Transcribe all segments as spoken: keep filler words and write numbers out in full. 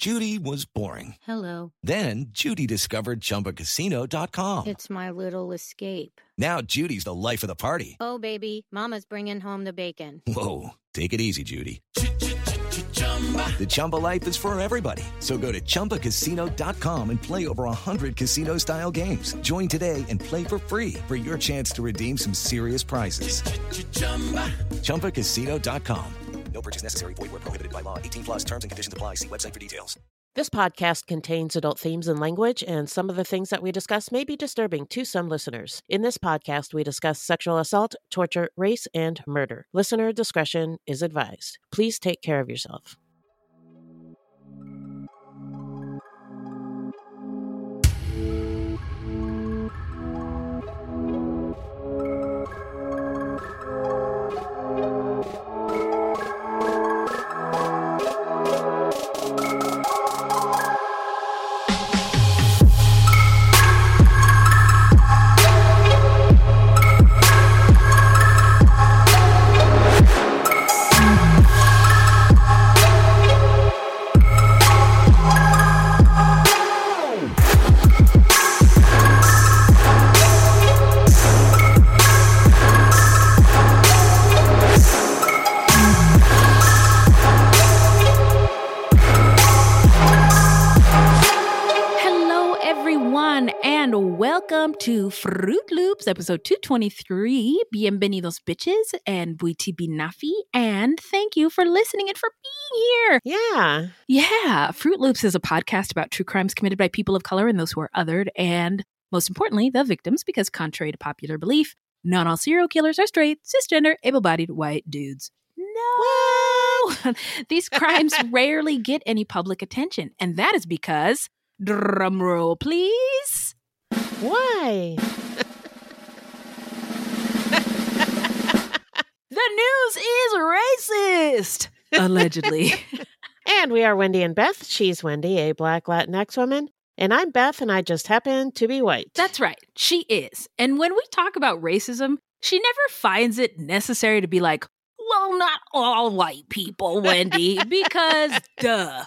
Judy was boring. Hello. Then Judy discovered Chumba Casino dot com. It's my little escape. Now Judy's the life of the party. Oh, baby, mama's bringing home the bacon. Whoa, take it easy, Judy. The Chumba life is for everybody. So go to Chumba Casino dot com and play over one hundred casino-style games. Join today and play for free for your chance to redeem some serious prizes. Chumba Casino dot com. No purchase necessary. Void where prohibited by law. eighteen plus terms and conditions apply. See website for details. This podcast contains adult themes and language, and some of the things that we discuss may be disturbing to some listeners. In this podcast, we discuss sexual assault, torture, race, and murder. Listener discretion is advised. Please take care of yourself. Welcome to Fruit Loops, episode two twenty-three. Bienvenidos, bitches, and Buiti Binafi. And thank you for listening and for being here. Yeah. Yeah. Fruit Loops is a podcast about true crimes committed by people of color and those who are othered, and most importantly, the victims, because contrary to popular belief, not all serial killers are straight, cisgender, able-bodied white dudes. No! These crimes rarely get any public attention, and that is because, drumroll please, why? The news is racist, allegedly. And we are Wendy and Beth. She's Wendy, a Black Latinx woman. And I'm Beth, and I just happen to be white. That's right. She is. And when we talk about racism, she never finds it necessary to be like, well, not all white people, Wendy, because duh.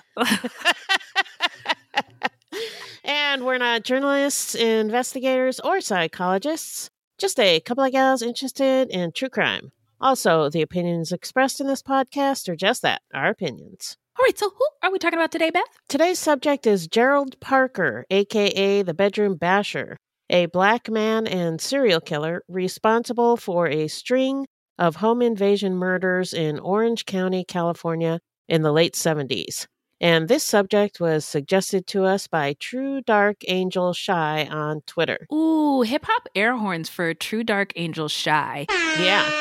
And we're not journalists, investigators, or psychologists. Just a couple of gals interested in true crime. Also, the opinions expressed in this podcast are just that, our opinions. All right, so who are we talking about today, Beth? Today's subject is Gerald Parker, a k a the Bedroom Basher, a black man and serial killer responsible for a string of home invasion murders in Orange County, California in the late seventies. And this subject was suggested to us by True Dark Angel Shy on Twitter. Ooh, hip-hop air horns for True Dark Angel Shy. Yeah.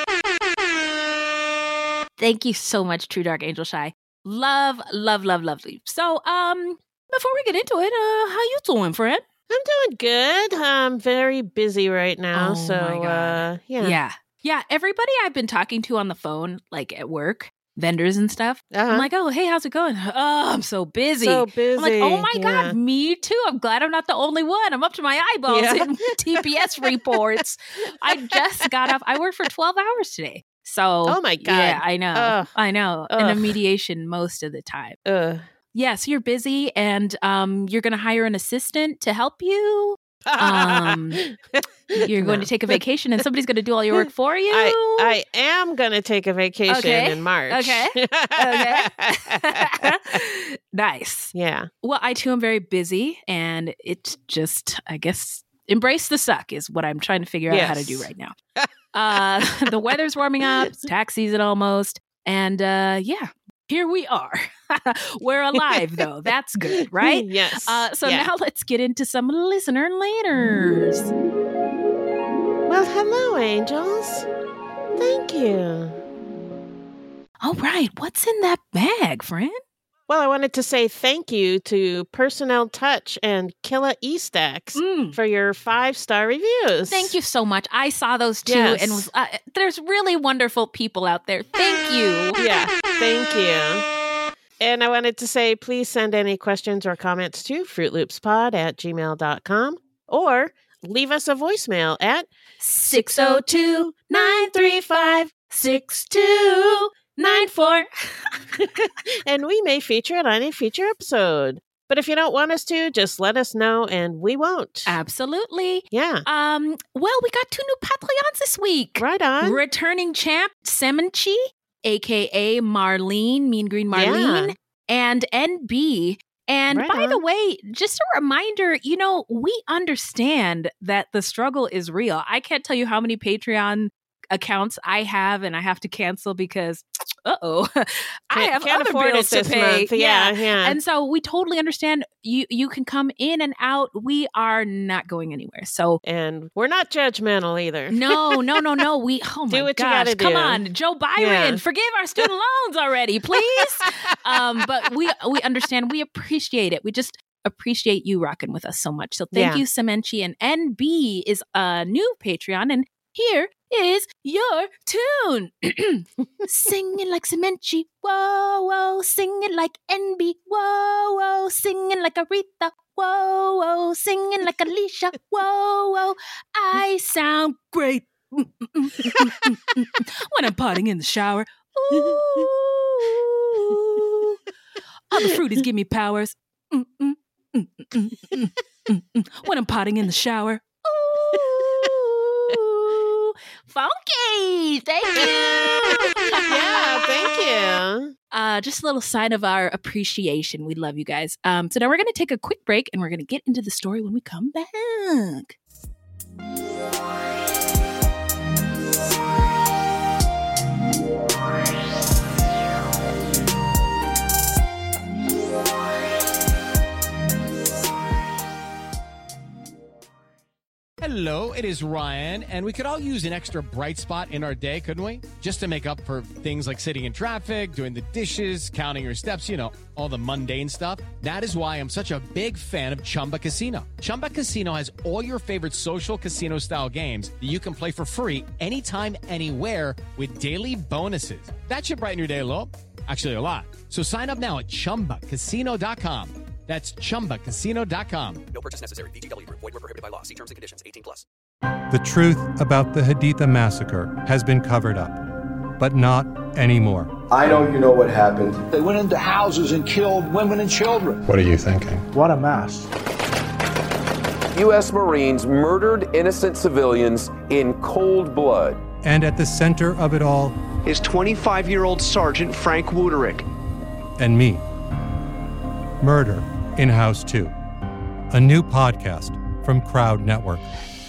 Thank you so much, True Dark Angel Shy. Love, love, love, lovely. So, um, before we get into it, uh, how you doing, friend? I'm doing good. I'm very busy right now, oh so, my God. uh, yeah. Yeah. Yeah, everybody I've been talking to on the phone, like at work, vendors and stuff, Uh-huh. I'm like, oh, hey, how's it going? Oh, I'm so busy. So busy. I'm like, oh my yeah. God, me too. I'm glad I'm not the only one. I'm up to my eyeballs Yeah. in T P S reports. I just got off. I worked for twelve hours today. So, Oh my God. yeah, I know. Ugh. I know. And a Ugh. mediation most of the time. Ugh. Yeah, so you're busy and um, you're going to hire an assistant to help you. Um, You're going No. to take a vacation and somebody's going to do all your work for you. I, I am going to take a vacation Okay. in March. Okay. Okay. Nice. Yeah. Well, I too am very busy, and it's just, I guess, embrace the suck is what I'm trying to figure out how to Yes. do right now. Uh, the weather's warming up, it's tax season almost, and uh, yeah, here we are. We're alive, though. That's good, right? Yes. Uh, so Yeah. now let's get into some listener letters. Well, hello, angels. Thank you. All right, what's in that bag, friend? Well, I wanted to say thank you to Personnel Touch and Killa Estacks Mm. for your five-star reviews. Thank you so much. I saw those too, Yes. and was, uh, there's really wonderful people out there. Thank you. Yeah, thank you. And I wanted to say, please send any questions or comments to fruitloopspod at gmail dot com or leave us a voicemail at six oh two, nine three five, six two nine four. And we may feature it on a future episode. But if you don't want us to, just let us know and we won't. Absolutely. Yeah. Um. Well, we got two new Patreons this week. Right on. Returning champ, Semenchi, a k a. Marlene, Mean Green Marlene, Yeah. and N B. And Right by on. the way, just a reminder, you know, we understand that the struggle is real. I can't tell you how many Patreon accounts I have and I have to cancel because, uh-oh, I Can't- have can't other afford bills it to this pay. month. Yeah, yeah. And so we totally understand you you can come in and out. We are not going anywhere. So And we're not judgmental either. no, no, no, no. We oh my Do what you gosh. gotta Come do. on, Joe Byron, Yeah. forgive our student loans already, please. um, but we we understand. We appreciate it. We just appreciate you rocking with us so much. So thank Yeah. you, Semenchi. And N B is a new Patreon, and here is your tune. Singing like Semenchi, whoa, whoa. Singing like N B, whoa, whoa. Singing like Aretha, whoa, whoa. Singing like Alicia, whoa, whoa. I sound great when I'm potting in the shower. Ooh. All the fruities give me powers. Mm, mm, mm, mm, mm, mm, mm, mm. When I'm potting in the shower. Ooh. Funky. Thank you. Yeah, thank you. Uh, just a little sign of our appreciation. We love you guys. Um, so now we're going to take a quick break and we're going to get into the story when we come back. Hello, it is Ryan, and we could all use an extra bright spot in our day, couldn't we? Just to make up for things like sitting in traffic, doing the dishes, counting your steps, you know, all the mundane stuff. That is why I'm such a big fan of Chumba Casino. Chumba Casino has all your favorite social casino-style games that you can play for free anytime, anywhere with daily bonuses. That should brighten your day a little. Actually, a lot. So sign up now at chumba casino dot com. That's chumba casino dot com. No purchase necessary. V G W Group. Void where prohibited by law. See terms and conditions. eighteen plus. The truth about the Haditha massacre has been covered up, but not anymore. I know you know what happened. They went into houses and killed women and children. What are you thinking? What a mess. U S Marines murdered innocent civilians in cold blood. And at the center of it all is twenty-five-year-old Sergeant Frank Wuderick. and me. Murder in House two, a new podcast from Crowd Network.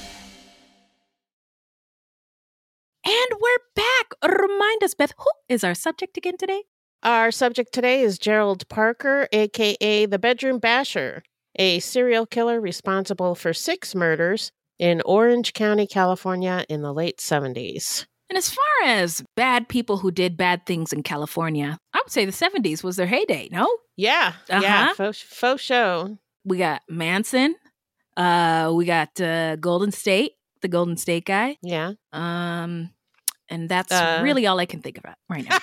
And we're back. Remind us, Beth, who is our subject again today? Our subject today is Gerald Parker, a k a the Bedroom Basher, a serial killer responsible for six murders in Orange County, California in the late seventies. And as far as bad people who did bad things in California, I would say the seventies was their heyday, no? Yeah, Uh-huh. yeah, faux, faux show. We got Manson. Uh, we got uh, Golden State, the Golden State guy. Yeah. Um, and that's Uh. really all I can think about right now.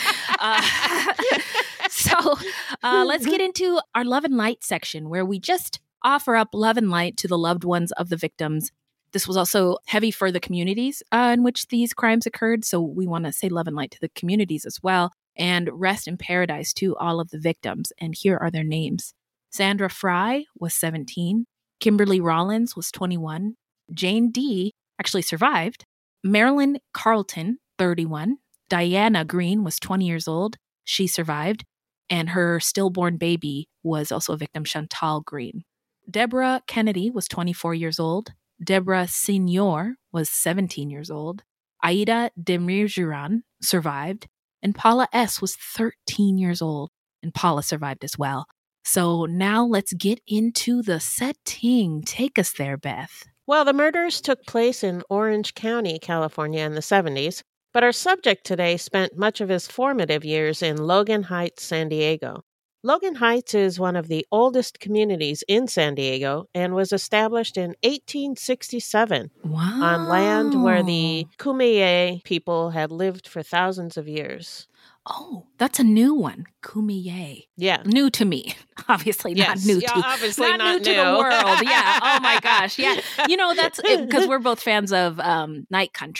uh, so uh, let's get into our love and light section where we just offer up love and light to the loved ones of the victims. This was also heavy for the communities uh, in which these crimes occurred. So we want to say love and light to the communities as well. And rest in paradise to all of the victims. And here are their names. Sandra Fry was seventeen. Kimberly Rollins was twenty-one. Jane D. actually survived. Marilyn Carlton, thirty-one. Diana Green was twenty years old. She survived. And her stillborn baby was also a victim, Chantal Green. Deborah Kennedy was twenty-four years old. Deborah Senior was seventeen years old. Aida Demirjiran survived. And Paula S. was thirteen years old. And Paula survived as well. So now let's get into the setting. Take us there, Beth. Well, the murders took place in Orange County, California in the seventies, but our subject today spent much of his formative years in Logan Heights, San Diego. Logan Heights is one of the oldest communities in San Diego and was established in eighteen sixty-seven Wow. on land where the Kumeyaay people had lived for thousands of years. Oh, that's a new one. Kumeyaay. Yeah. New to me. Obviously not Yes. new Yeah, to obviously not, not new to new. the world. Yeah. Oh my gosh. Yeah. You know, that's because we're both fans of um, Night Country.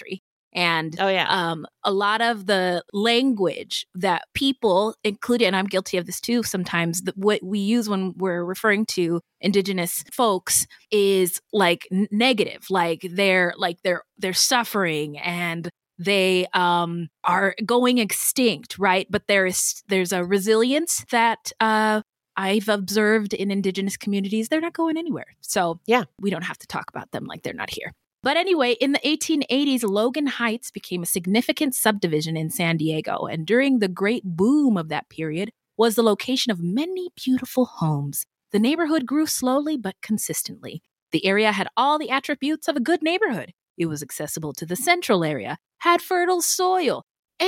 And oh, yeah. um, a lot of the language that people, including, and I'm guilty of this too sometimes, that what we use when we're referring to Indigenous folks is like n- negative, like they're like they're they're suffering and they um, are going extinct, right? But there is there's a resilience that uh, I've observed in Indigenous communities. They're not going anywhere. So yeah, we don't have to talk about them like they're not here. But anyway, in the eighteen eighties, Logan Heights became a significant subdivision in San Diego. And during the great boom of that period was the location of many beautiful homes. The neighborhood grew slowly but consistently. The area had all the attributes of a good neighborhood. It was accessible to the central area, had fertile soil,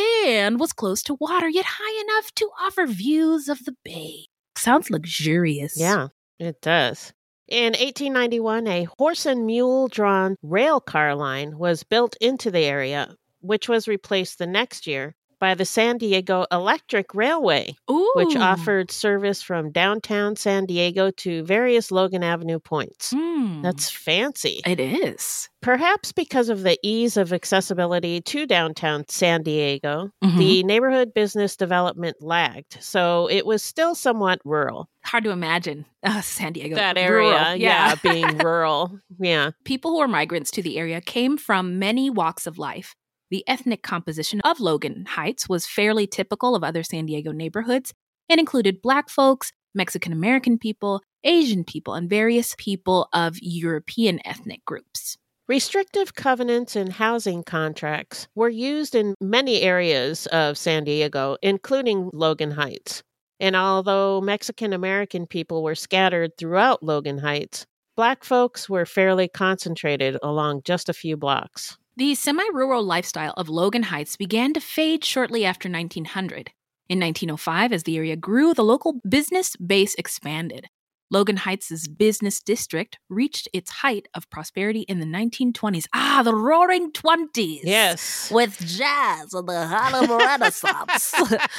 and was close to water, yet high enough to offer views of the bay. Sounds luxurious. Yeah, it does. In eighteen ninety-one, a horse and mule-drawn rail car line was built into the area, which was replaced the next year by the San Diego Electric Railway, Ooh. which offered service from downtown San Diego to various Logan Avenue points. Mm. That's fancy. It is. Perhaps because of the ease of accessibility to downtown San Diego, Mm-hmm. the neighborhood business development lagged, so it was still somewhat rural. Hard to imagine uh, San Diego. That area, rural. yeah, yeah being rural. Yeah. People who were migrants to the area came from many walks of life. The ethnic composition of Logan Heights was fairly typical of other San Diego neighborhoods and included Black folks, Mexican-American people, Asian people, and various people of European ethnic groups. Restrictive covenants and housing contracts were used in many areas of San Diego, including Logan Heights. And although Mexican-American people were scattered throughout Logan Heights, Black folks were fairly concentrated along just a few blocks. The semi-rural lifestyle of Logan Heights began to fade shortly after nineteen hundred. In nineteen oh five, as the area grew, the local business base expanded. Logan Heights' business district reached its height of prosperity in the nineteen twenties. Ah, the Roaring Twenties! Yes. With jazz and the Harlem Renaissance.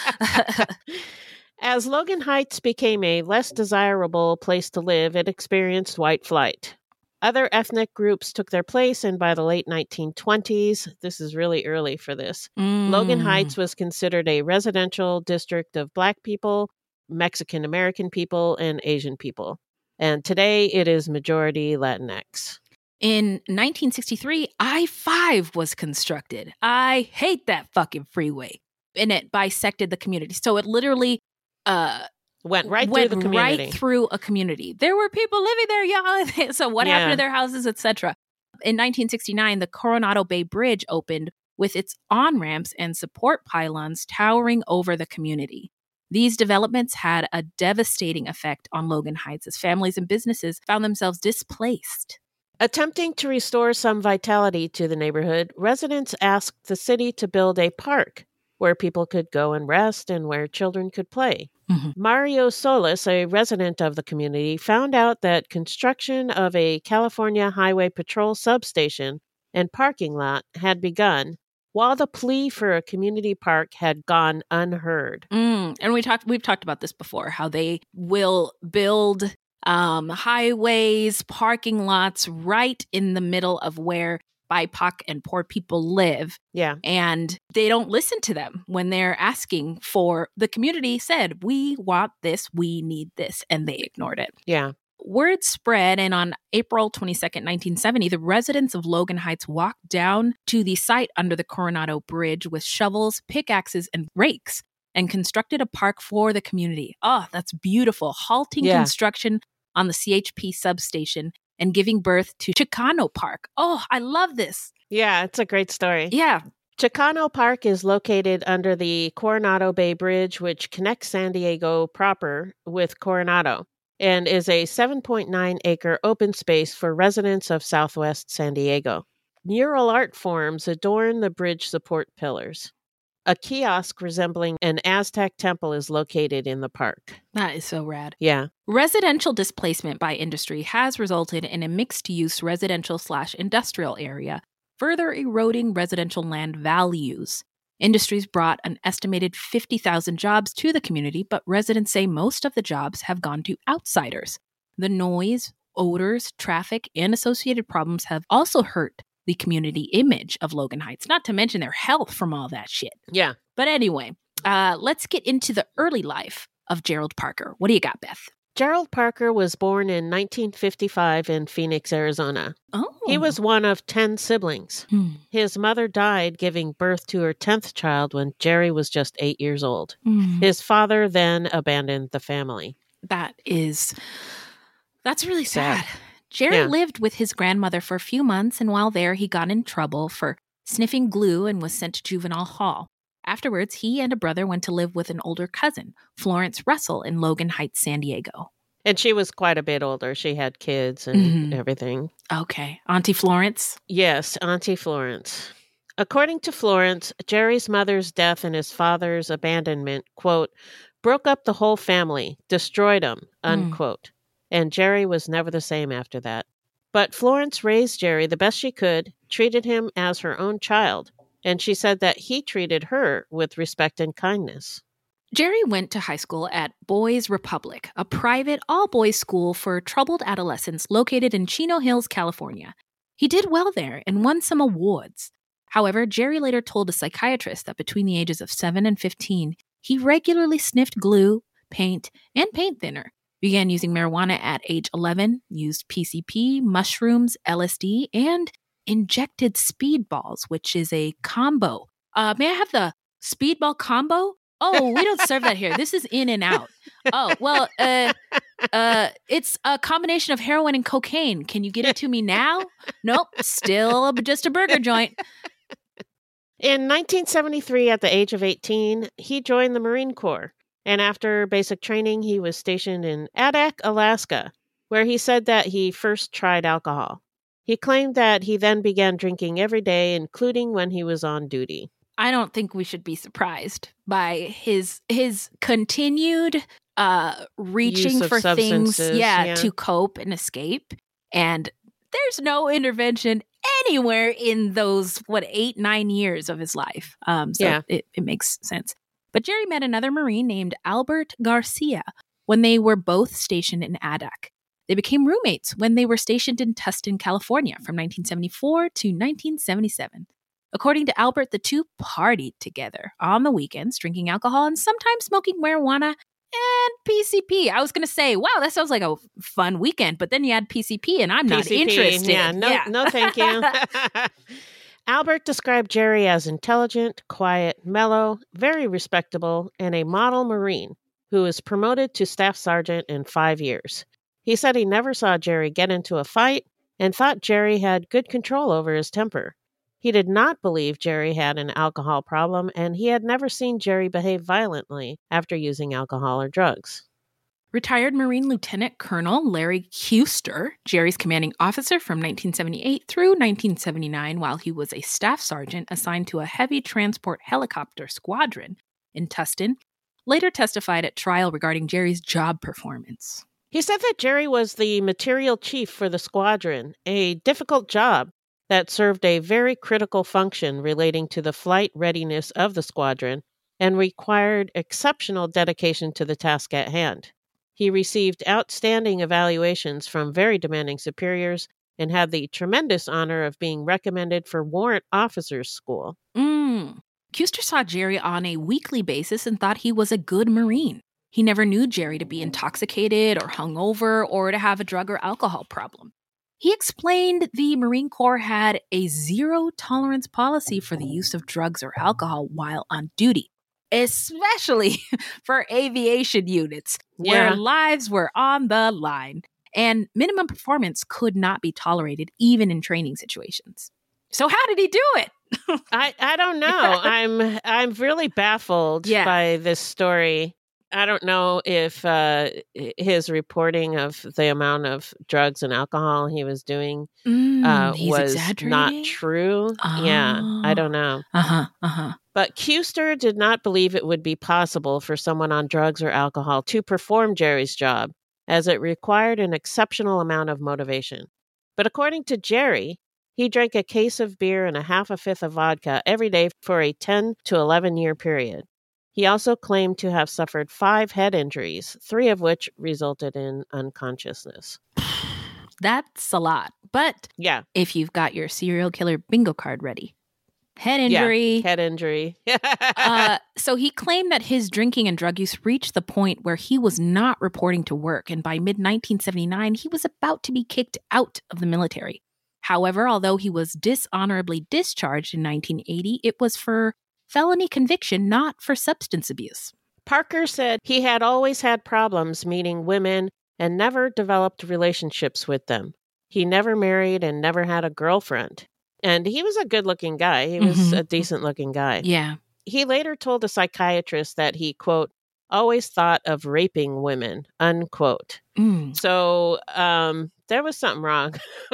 As Logan Heights became a less desirable place to live, it experienced white flight. Other ethnic groups took their place, and by the late nineteen twenties, this is really early for this, Mm. Logan Heights was considered a residential district of Black people, Mexican-American people, and Asian people. And today it is majority Latinx. In nineteen sixty-three, I five was constructed. I hate that fucking freeway. And it bisected the community. So it literally uh, went right went through the community. right through a community. There were people living there, y'all. So what Yeah. happened to their houses, et cetera? In nineteen sixty-nine, the Coronado Bay Bridge opened with its on-ramps and support pylons towering over the community. These developments had a devastating effect on Logan Heights as families and businesses found themselves displaced. Attempting to restore some vitality to the neighborhood, residents asked the city to build a park where people could go and rest and where children could play. Mhm. Mario Solis, a resident of the community, found out that construction of a California Highway Patrol substation and parking lot had begun, while the plea for a community park had gone unheard. Mm, and we talked we've talked about this before, how they will build um, highways, parking lots right in the middle of where B I P O C and poor people live. Yeah. And they don't listen to them when they're asking for, the community said, we want this, we need this, and they ignored it. Yeah. Word spread, and on April twenty-second, nineteen seventy, the residents of Logan Heights walked down to the site under the Coronado Bridge with shovels, pickaxes, and rakes and constructed a park for the community. Oh, that's beautiful. Halting Yeah. construction on the C H P substation and giving birth to Chicano Park. Oh, I love this. Yeah, it's a great story. Yeah. Chicano Park is located under the Coronado Bay Bridge, which connects San Diego proper with Coronado, and is a seven point nine acre open space for residents of Southwest San Diego. Mural art forms adorn the bridge support pillars. A kiosk resembling an Aztec temple is located in the park. That is so rad. Yeah. Residential displacement by industry has resulted in a mixed-use residential slash industrial area, further eroding residential land values. Industries brought an estimated fifty thousand jobs to the community, but residents say most of the jobs have gone to outsiders. The noise, odors, traffic, and associated problems have also hurt the community image of Logan Heights, not to mention their health from all that shit. Yeah. But anyway, uh, let's get into the early life of Gerald Parker. What do you got, Beth? Gerald Parker was born in nineteen fifty-five in Phoenix, Arizona. Oh. He was one of ten siblings. Hmm. His mother died giving birth to her tenth child when Jerry was just eight years old. Hmm. His father then abandoned the family. That is, that's really sad. Sad. Jerry Yeah. lived with his grandmother for a few months, and while there, he got in trouble for sniffing glue and was sent to juvenile hall. Afterwards, he and a brother went to live with an older cousin, Florence Russell, in Logan Heights, San Diego. And she was quite a bit older. She had kids and Mhm. everything. Okay. Auntie Florence? Yes, Auntie Florence. According to Florence, Jerry's mother's death and his father's abandonment, quote, broke up the whole family, destroyed them, unquote. And Jerry was never the same after that. But Florence raised Jerry the best she could, treated him as her own child, and she said that he treated her with respect and kindness. Jerry went to high school at Boys Republic, a private all-boys school for troubled adolescents located in Chino Hills, California. He did well there and won some awards. However, Jerry later told a psychiatrist that between the ages of seven and fifteen, he regularly sniffed glue, paint, and paint thinner, began using marijuana at age eleven, used P C P, mushrooms, L S D, and injected speedballs, which is a combo. Uh, may I have the speedball combo? Oh, we don't serve that here. This is in and out. Oh, well, uh, uh, it's a combination of heroin and cocaine. Can you get it to me now? Nope, still just a burger joint. In nineteen seventy-three, at the age of eighteen, he joined the Marine Corps. And after basic training, he was stationed in Adak, Alaska, where he said that he first tried alcohol. He claimed that he then began drinking every day, including when he was on duty. I don't think we should be surprised by his his continued uh, reaching Use of for things, substances, yeah, yeah. to cope and escape. And there's no intervention anywhere in those, what, eight, nine years of his life. Um, so Yeah. it, it makes sense. But Jerry met another Marine named Albert Garcia when they were both stationed in Adak. They became roommates when they were stationed in Tustin, California from nineteen seventy-four to nineteen seventy-seven. According to Albert, the two partied together on the weekends, drinking alcohol and sometimes smoking marijuana and P C P. I was going to say, wow, that sounds like a fun weekend, but then you add P C P and I'm not P C P, interested. Yeah, no, no thank you. Albert described Jerry as intelligent, quiet, mellow, very respectable, and a model Marine who was promoted to staff sergeant in five years. He said he never saw Jerry get into a fight and thought Jerry had good control over his temper. He did not believe Jerry had an alcohol problem, and he had never seen Jerry behave violently after using alcohol or drugs. Retired Marine Lieutenant Colonel Larry Huster, Jerry's commanding officer from nineteen seventy-eight through nineteen seventy-nine, while he was a staff sergeant assigned to a heavy transport helicopter squadron in Tustin, later testified at trial regarding Jerry's job performance. He said that Jerry was the material chief for the squadron, a difficult job that served a very critical function relating to the flight readiness of the squadron and required exceptional dedication to the task at hand. He received outstanding evaluations from very demanding superiors and had the tremendous honor of being recommended for Warrant Officers School. Mm. Custer saw Jerry on a weekly basis and thought he was a good Marine. He never knew Jerry to be intoxicated or hungover or to have a drug or alcohol problem. He explained the Marine Corps had a zero tolerance policy for the use of drugs or alcohol while on duty, especially for aviation units Yeah. where lives were on the line, and minimum performance could not be tolerated even in training situations. So how did he do it? I, I don't know. I'm I'm really baffled Yeah. by this story. I don't know if uh, his reporting of the amount of drugs and alcohol he was doing Mm, uh, he's was exaggerating? not true. Yeah, I Oh. don't know. Uh-huh, uh-huh. But Custer did not believe it would be possible for someone on drugs or alcohol to perform Jerry's job, as it required an exceptional amount of motivation. But according to Jerry, he drank a case of beer and a half a fifth of vodka every day for a ten to eleven year period. He also claimed to have suffered five head injuries, three of which resulted in unconsciousness. That's a lot. But Yeah. if you've got your serial killer bingo card ready, head injury. Yeah, head injury. uh, so he claimed that his drinking and drug use reached the point where he was not reporting to work. And by mid nineteen seventy-nine, he was about to be kicked out of the military. However, although he was dishonorably discharged in nineteen eighty, it was for felony conviction, not for substance abuse. Parker said he had always had problems meeting women and never developed relationships with them. He never married and never had a girlfriend. And he was a good-looking guy. He was mm-hmm. a decent-looking guy. Yeah. He later told a psychiatrist that he, quote, always thought of raping women, unquote. Mm. So um, there was something wrong.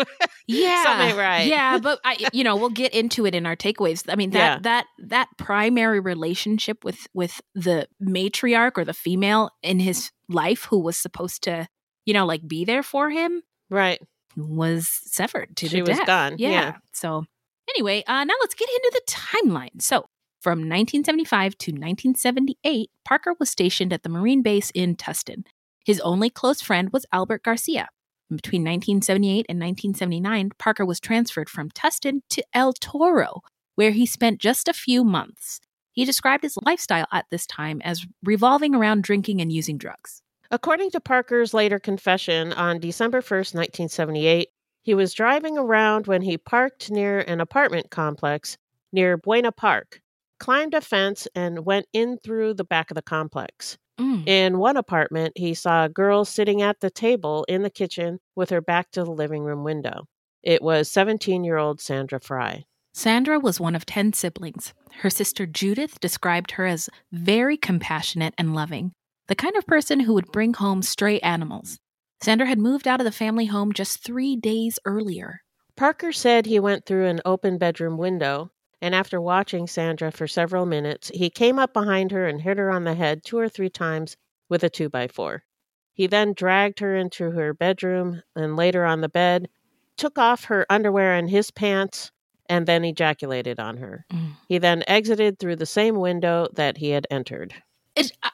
Yeah. Something right. Yeah, but I, you know, we'll get into it in our takeaways. I mean, that Yeah. that that primary relationship with with the matriarch or the female in his life who was supposed to, you know, like be there for him, Right. was severed to She the was death. gone, Yeah. yeah. So anyway, uh, now let's get into the timeline. So from nineteen seventy-five to nineteen seventy-eight, Parker was stationed at the Marine base in Tustin. His only close friend was Albert Garcia. Between nineteen seventy-eight and nineteen seventy-nine, Parker was transferred from Tustin to El Toro, where he spent just a few months. He described his lifestyle at this time as revolving around drinking and using drugs. According to Parker's later confession, on December first, nineteen seventy-eight, he was driving around when he parked near an apartment complex near Buena Park, climbed a fence, and went in through the back of the complex. Mm. In one apartment, he saw a girl sitting at the table in the kitchen with her back to the living room window. It was seventeen-year-old Sandra Fry. Sandra was one of ten siblings. Her sister Judith described her as very compassionate and loving, the kind of person who would bring home stray animals. Sandra had moved out of the family home just three days earlier. Parker said he went through an open bedroom window, and after watching Sandra for several minutes, he came up behind her and hit her on the head two or three times with a two by four. He then dragged her into her bedroom and laid her on the bed, took off her underwear and his pants, and then ejaculated on her. Mm. He then exited through the same window that he had entered. It, uh,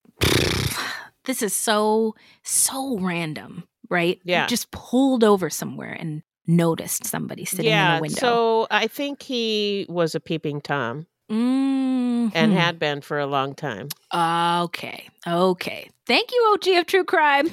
uh, this is so, so random, right? Yeah. He just pulled over somewhere and noticed somebody sitting yeah, in the window. So I think he was a peeping Tom mm-hmm. and had been for a long time. Okay. Okay. Thank you, O G of True Crime.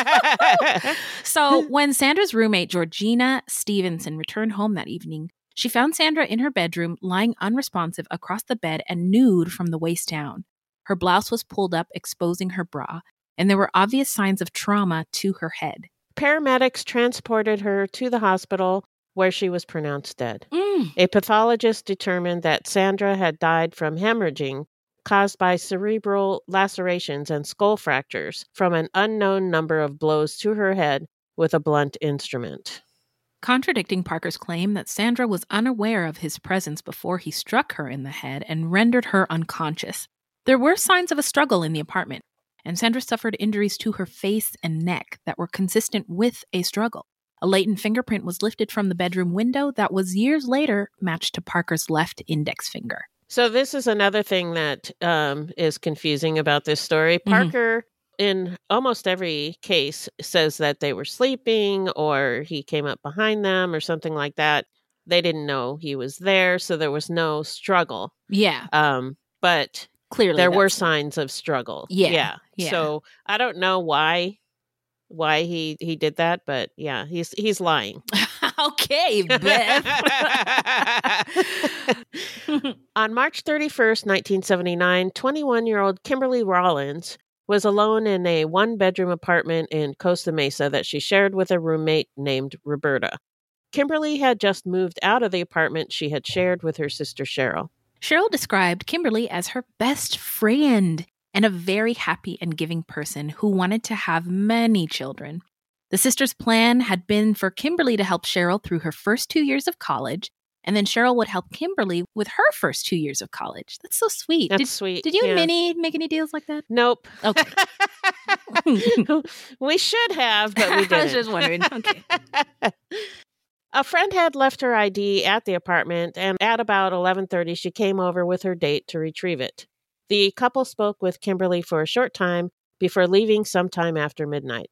So when Sandra's roommate, Georgina Stevenson, returned home that evening, she found Sandra in her bedroom, lying unresponsive across the bed and nude from the waist down. Her blouse was pulled up, exposing her bra, and there were obvious signs of trauma to her head. Paramedics transported her to the hospital where she was pronounced dead. Mm. A pathologist determined that Sandra had died from hemorrhaging caused by cerebral lacerations and skull fractures from an unknown number of blows to her head with a blunt instrument. Contradicting Parker's claim that Sandra was unaware of his presence before he struck her in the head and rendered her unconscious, there were signs of a struggle in the apartment, and Sandra suffered injuries to her face and neck that were consistent with a struggle. A latent fingerprint was lifted from the bedroom window that was years later matched to Parker's left index finger. So this is another thing that um, is confusing about this story. Parker, mm-hmm. in almost every case, says that they were sleeping or he came up behind them or something like that. They didn't know he was there, so there was no struggle. Yeah. Um, but clearly there were signs of struggle. Yeah, yeah. yeah. So I don't know why why he, he did that, but yeah, he's he's lying. Okay, Beth. On March thirty-first, nineteen seventy-nine, twenty-one-year-old Kimberly Rollins was alone in a one-bedroom apartment in Costa Mesa that she shared with a roommate named Roberta. Kimberly had just moved out of the apartment she had shared with her sister Cheryl. Cheryl described Kimberly as her best friend and a very happy and giving person who wanted to have many children. The sisters' plan had been for Kimberly to help Cheryl through her first two years of college, and then Cheryl would help Kimberly with her first two years of college. That's so sweet. That's did, sweet. Did you yeah. and Minnie make any deals like that? Nope. Okay. We should have, but we didn't. I was just wondering. Okay. A friend had left her I D at the apartment, and at about eleven thirty, she came over with her date to retrieve it. The couple spoke with Kimberly for a short time before leaving sometime after midnight.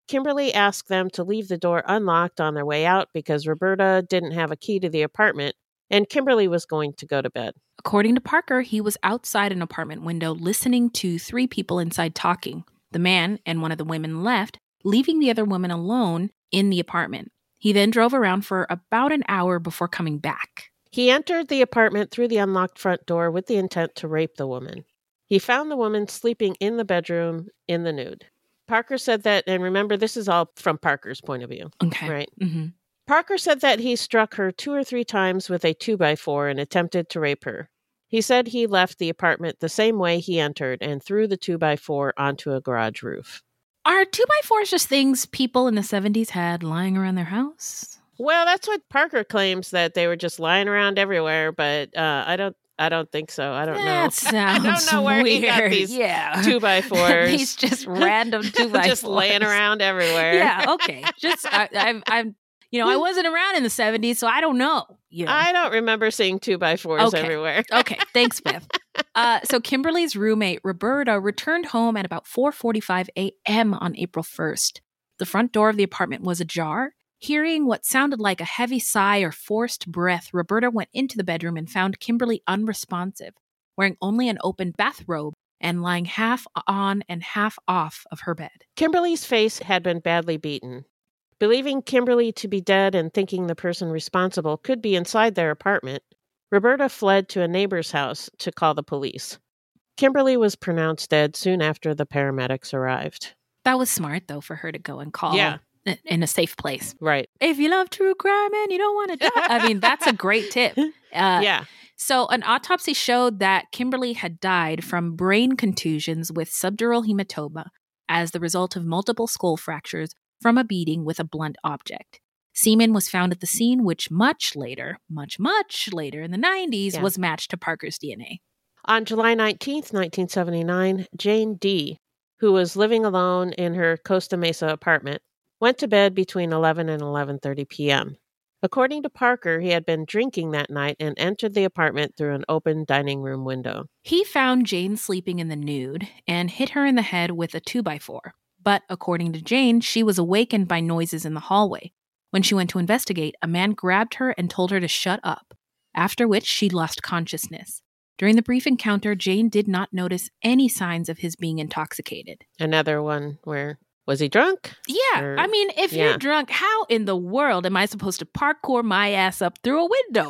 Kimberly asked them to leave the door unlocked on their way out because Roberta didn't have a key to the apartment, and Kimberly was going to go to bed. According to Parker, he was outside an apartment window listening to three people inside talking. The man and one of the women left, leaving the other woman alone in the apartment. He then drove around for about an hour before coming back. He entered the apartment through the unlocked front door with the intent to rape the woman. He found the woman sleeping in the bedroom in the nude. Parker said that, and remember, this is all from Parker's point of view. Okay. Right? Mm-hmm. Parker said that he struck her two or three times with a two by four and attempted to rape her. He said he left the apartment the same way he entered and threw the two by four onto a garage roof. Are two by fours just things people in the seventies had lying around their house? Well, that's what Parker claims, that they were just lying around everywhere, but uh, I don't I don't think so. I don't that know. That sounds I don't know where weird. he got these yeah. two by fours. These just random two by fours. Just laying around everywhere. Yeah, okay. Just, I, I, I'm, you know, I wasn't around in the seventies, so I don't know. You know. I don't remember seeing two by fours okay. everywhere. Okay, thanks, Beth. Uh, so Kimberly's roommate, Roberta, returned home at about four forty-five a.m. on April first. The front door of the apartment was ajar. Hearing what sounded like a heavy sigh or forced breath, Roberta went into the bedroom and found Kimberly unresponsive, wearing only an open bathrobe and lying half on and half off of her bed. Kimberly's face had been badly beaten. Believing Kimberly to be dead and thinking the person responsible could be inside their apartment, Roberta fled to a neighbor's house to call the police. Kimberly was pronounced dead soon after the paramedics arrived. That was smart, though, for her to go and call. Yeah. In a safe place. Right. If you love true crime and you don't want to die. I mean, that's a great tip. Uh, yeah. So an autopsy showed that Kimberly had died from brain contusions with subdural hematoma as the result of multiple skull fractures from a beating with a blunt object. Semen was found at the scene, which much later, much, much later in the nineties, yeah. was matched to Parker's D N A. On July nineteenth, nineteen seventy-nine, Jane D., who was living alone in her Costa Mesa apartment, went to bed between eleven and eleven thirty p.m. According to Parker, he had been drinking that night and entered the apartment through an open dining room window. He found Jane sleeping in the nude and hit her in the head with a two by four. But according to Jane, she was awakened by noises in the hallway. When she went to investigate, a man grabbed her and told her to shut up, after which she lost consciousness. During the brief encounter, Jane did not notice any signs of his being intoxicated. Another one where... Was he drunk? Yeah. Or, I mean, if yeah. you're drunk, how in the world am I supposed to parkour my ass up through a window?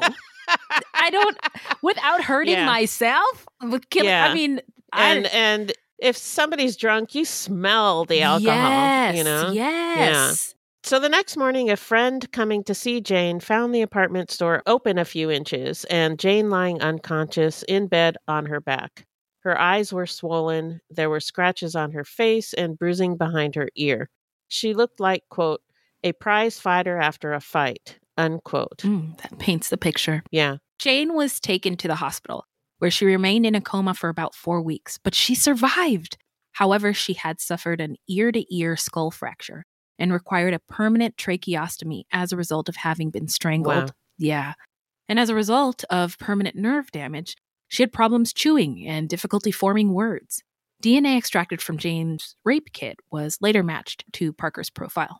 I don't, without hurting yeah. myself? With kill, yeah. I mean, and I, and if somebody's drunk, you smell the alcohol, yes, you know? Yes. Yeah. So the next morning, a friend coming to see Jane found the apartment door open a few inches and Jane lying unconscious in bed on her back. Her eyes were swollen, there were scratches on her face and bruising behind her ear. She looked like, quote, a prize fighter after a fight, unquote. Mm, that paints the picture. Yeah. Jane was taken to the hospital, where she remained in a coma for about four weeks, but she survived. However, she had suffered an ear-to-ear skull fracture and required a permanent tracheostomy as a result of having been strangled. Wow. Yeah. And as a result of permanent nerve damage, she had problems chewing and difficulty forming words. D N A extracted from Jane's rape kit was later matched to Parker's profile.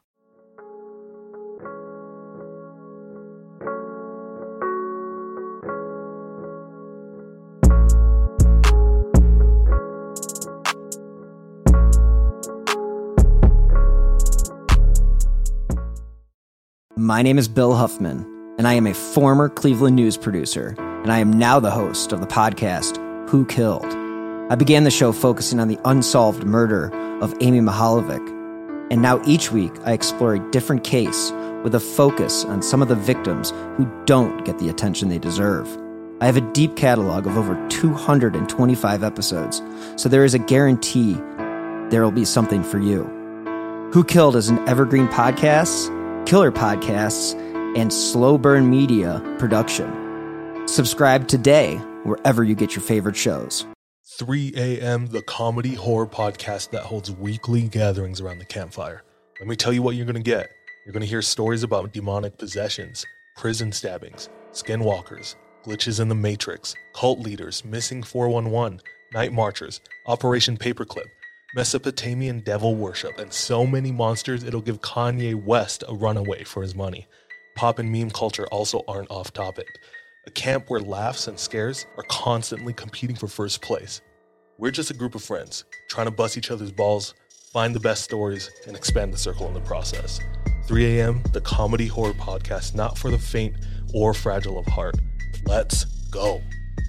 My name is Bill Huffman, and I am a former Cleveland news producer, and I am now the host of the podcast, Who Killed? I began the show focusing on the unsolved murder of Amy Mihaljevic, and now each week I explore a different case with a focus on some of the victims who don't get the attention they deserve. I have a deep catalog of over two hundred twenty-five episodes, so there is a guarantee there will be something for you. Who Killed is an evergreen podcast, killer podcasts, and slow burn media production. Subscribe today wherever you get your favorite shows. three a.m. the comedy horror podcast that holds weekly gatherings around the campfire. Let me tell you what you're going to get. You're going to hear stories about demonic possessions, prison stabbings, skinwalkers, glitches in the Matrix, cult leaders, missing four one one, night marchers, Operation Paperclip, Mesopotamian devil worship, and so many monsters it'll give Kanye West a runaway for his money. Pop and meme culture also aren't off topic. A camp where laughs and scares are constantly competing for first place. We're just a group of friends, trying to bust each other's balls, find the best stories, and expand the circle in the process. three a.m., the comedy horror podcast not for the faint or fragile of heart. Let's go.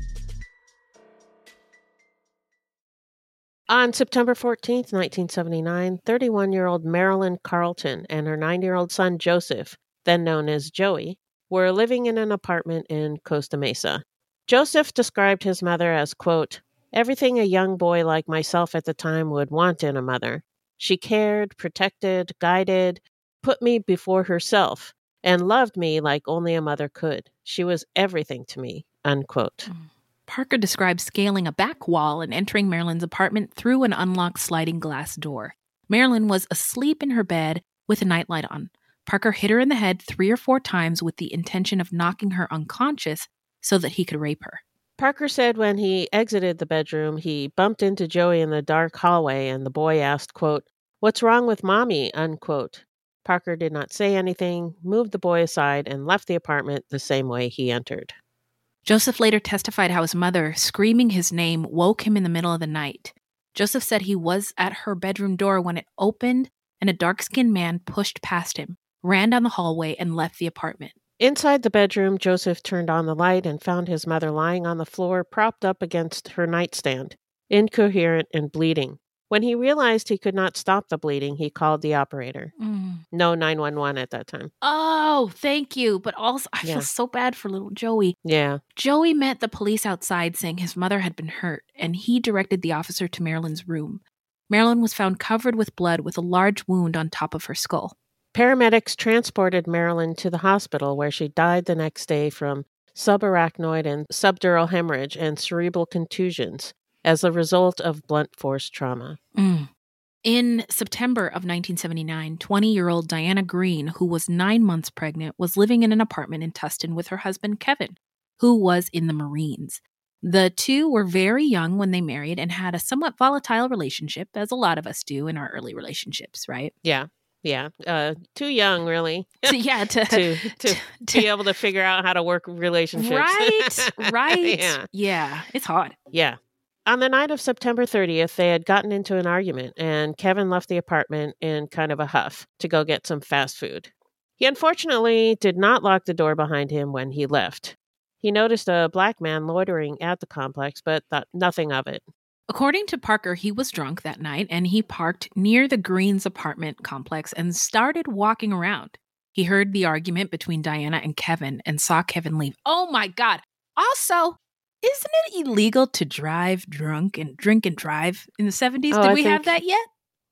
On September fourteenth, nineteen seventy-nine, thirty-one-year-old Marilyn Carlton and her nine-year-old son Joseph, then known as Joey, were living in an apartment in Costa Mesa. Joseph described his mother as, quote, everything a young boy like myself at the time would want in a mother. She cared, protected, guided, put me before herself, and loved me like only a mother could. She was everything to me, unquote. Parker describes scaling a back wall and entering Marilyn's apartment through an unlocked sliding glass door. Marilyn was asleep in her bed with a nightlight on. Parker hit her in the head three or four times with the intention of knocking her unconscious so that he could rape her. Parker said when he exited the bedroom, he bumped into Joey in the dark hallway and the boy asked, quote, what's wrong with mommy, unquote. Parker did not say anything, moved the boy aside, and left the apartment the same way he entered. Joseph later testified how his mother, screaming his name, woke him in the middle of the night. Joseph said he was at her bedroom door when it opened and a dark-skinned man pushed past him, ran down the hallway, and left the apartment. Inside the bedroom, Joseph turned on the light and found his mother lying on the floor, propped up against her nightstand, incoherent and bleeding. When he realized he could not stop the bleeding, he called the operator. Mm. No nine one one at that time. Oh, thank you. But also, I Yeah. feel so bad for little Joey. Yeah. Joey met the police outside saying his mother had been hurt, and he directed the officer to Marilyn's room. Marilyn was found covered with blood with a large wound on top of her skull. Paramedics transported Marilyn to the hospital where she died the next day from subarachnoid and subdural hemorrhage and cerebral contusions as a result of blunt force trauma. Mm. In September of nineteen seventy-nine, twenty-year-old Diana Green, who was nine months pregnant, was living in an apartment in Tustin with her husband, Kevin, who was in the Marines. The two were very young when they married and had a somewhat volatile relationship, as a lot of us do in our early relationships, right? Yeah. Yeah. Uh, too young, really. So, yeah, to, to, to, to be able to figure out how to work relationships. Right, right. Yeah. Yeah, it's hard. Yeah. On the night of September thirtieth, they had gotten into an argument, and Kevin left the apartment in kind of a huff to go get some fast food. He unfortunately did not lock the door behind him when he left. He noticed a black man loitering at the complex, but thought nothing of it. According to Parker, he was drunk that night, and he parked near the Greens apartment complex and started walking around. He heard the argument between Diana and Kevin and saw Kevin leave. Oh my God. Also, isn't it illegal to drive drunk and drink and drive in the seventies? Oh, Did I we think, have that yet?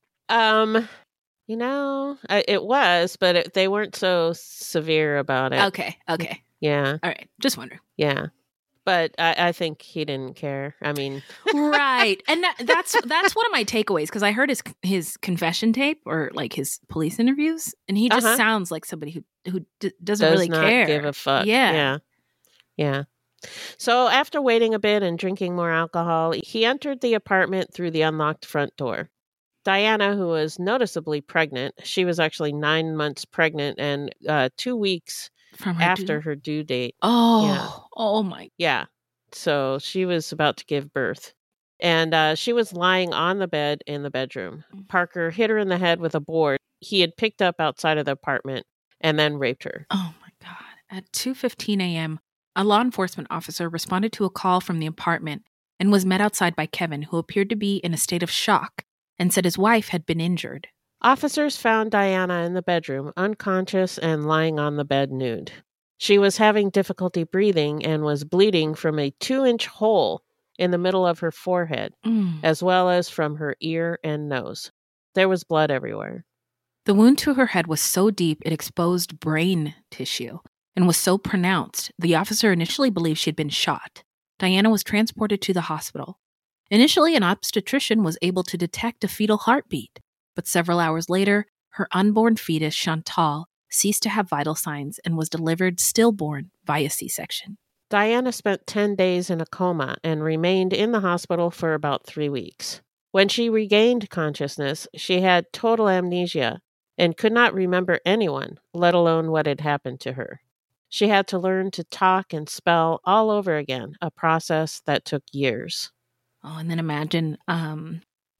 Um, you know, I, it was, but it, they weren't so severe about it. Okay, okay. Yeah. All right, just wondering. Yeah. But I, I think he didn't care. I mean, right, and that, that's that's one of my takeaways because I heard his his confession tape or like his police interviews, and he just Uh-huh. sounds like somebody who who d- doesn't does really not care. give a fuck. Yeah, Yeah. Yeah. So after waiting a bit and drinking more alcohol, he entered the apartment through the unlocked front door. Diana, who was noticeably pregnant, she was actually nine months pregnant and uh, two weeks From her after due- her due date. Oh, Yeah. oh my! Yeah. So she was about to give birth. And uh, she was lying on the bed in the bedroom. Parker hit her in the head with a board he had picked up outside of the apartment and then raped her. Oh my God! At two fifteen a.m., a law enforcement officer responded to a call from the apartment and was met outside by Kevin, who appeared to be in a state of shock and said his wife had been injured. Officers found Diana in the bedroom, unconscious and lying on the bed nude. She was having difficulty breathing and was bleeding from a two-inch hole in the middle of her forehead, Mm. as well as from her ear and nose. There was blood everywhere. The wound to her head was so deep it exposed brain tissue and was so pronounced, the officer initially believed she had been shot. Diana was transported to the hospital. Initially, an obstetrician was able to detect a fetal heartbeat, but several hours later, her unborn fetus, Chantal, ceased to have vital signs and was delivered stillborn via C-section. Diana spent ten days in a coma and remained in the hospital for about three weeks. When she regained consciousness, she had total amnesia and could not remember anyone, let alone what had happened to her. She had to learn to talk and spell all over again, a process that took years. Oh, and then imagine um,